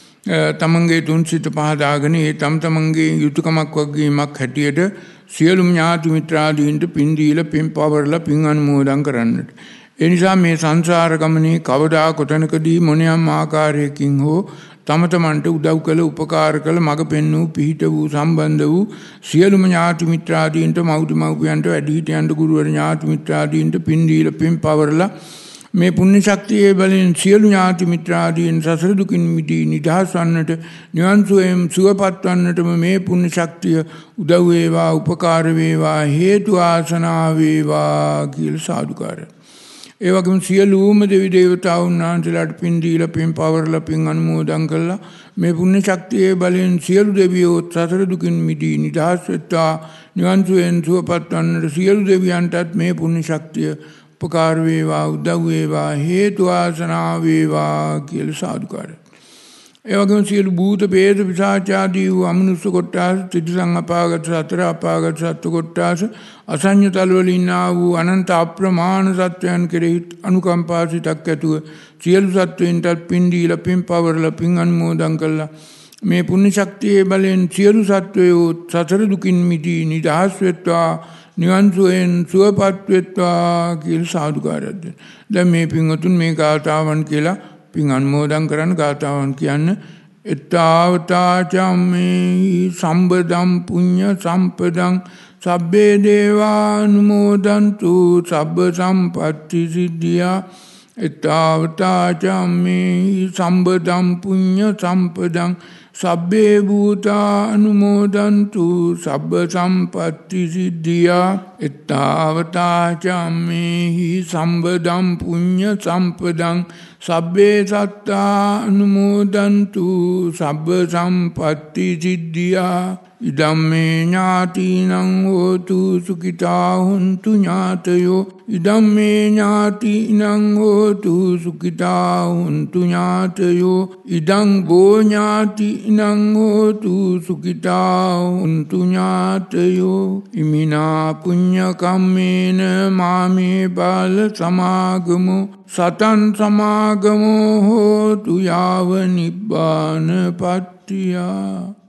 තමන්ගේ තුන් සිත පහදාගෙන ඒ තමන්ගේ යුතුයකමක් වගේමක් හැටියට සියලුම ඥාති මිත්‍රාදීන්ට පින් දීලා පින් පවරලා පින් අනුමෝදන් කරන්නට. ඒ නිසා මේ සංසාර ගමනේ කවදා කොතනකදී මොනියම් ආකාරයකින් හෝ තම තමන්ට උදව් කළ, උපකාර කළ, මඟ පෙන්වූ, පිහිට වූ, සම්බන්ධ වූ සියලුම ඥාති මිත්‍රාදීන්ට, මව්පියන්ට, වැඩිහිටියන්ට, ගුරුවර ඥාති මිත්‍රාදීන්ට පින් දීලා පින් පවරලා මේ පුණ්‍ය ශක්තියේ බලෙන් සියලු ඥාති මිත්‍රාදීන් සසර දුකින් මිදී නිදහස් වන්නට, නිවන් සුවයෙන් සුවපත් වන්නටම මේ පුණ්‍ය ශක්තිය උදව් වේවා, උපකාර වේවා, හේතු ආසනාව වේවා කියලා සාදුකාරය. ඒ වගේම සියලුම දෙවි දේවතාවුන් වහන්සේලාට පින් දීලා පින් පවරලා පින් අනුමෝදන් කළා මේ පුණ්‍ය ශක්තියේ බලෙන් සියලු දෙවියෝ සසර දුකින් මිදී නිදහස් වෙත්වා, නිවන් සුවයෙන් සුවපත් වන්නට සියලු දෙවියන්ටත් මේ පුණ්‍ය ශක්තිය උපකාර වේවා, උදව් වේවා, හේතු ආසනාව වේවා කියලා සාදුකාරය. ඒ වගේම සියලු භූත ප්‍රේත පිශාච ආදී වූ අමනුෂ්‍ය කොට්ටාස, ත්‍රිසං අපාගත සතර අපාගත සත්ත්ව කොට්ටාස, අසඤ්ඤ තලවල ඉන්නා වූ අනන්ත අප්‍රමාණ සත්වයන් කෙරෙහි අනුකම්පා සිතක් ඇතුව සියලු සත්වයින්ටත් පින් දීලා පින් පවරලා පින් අනුමෝදන් කළා මේ පුණ්‍ය ශක්තියේ බලෙන් සියලු සත්වයෝ සතර දුකින් මිදී නිදහස් වෙත්වා, නිවන් සුවයෙන් සුවපත් වෙත්වා කියලා සාදුකාරයක් දෙන්න. දැන් මේ පින්වතුන් මේ ගාථාවන් කියලා පින් අනුමෝදන් කරන ගාථාවන් කියන්න. එත්තාවතා චම්මේ සම්බදම් පුඤ්ඤ සම්පදං සබ්බේ දේවානුමෝදන්තු සබ්බ සම්පත්ති සිද්ධියා. එත්තාවතා චම්මේ සම්බදම් පුඤ්ඤ සම්පදං සබ්බේ භූතා අනුමෝදන්තු සබ්බ සම්පත්ති සිද්ධියා. එත්තාවතා චම්මේහි සම්බදම් පුඤ්ඤ සම්පදං සබ්බේ සත්තා අනුමෝදන්තු සබ්බ සම්පatti සිද්ධියා ඉදම්මේ ඥාතිනං හෝතු සුඛිතා හුන්තු ඥාතයෝ ඉදම්මේ ඥාතිනං හෝතු සුඛිතා හුන්තු ඥාතයෝ ඉදං බෝ ඥාතිනං හෝතු සුඛිතා හුන්තු ඥාතයෝ ඉමිනා පුඤ්ඤ කම්මේන මාමේ බාල සමාගමෝ සතං සමාගමෝ හෝතු යාව නිබ්බාන පත්තියා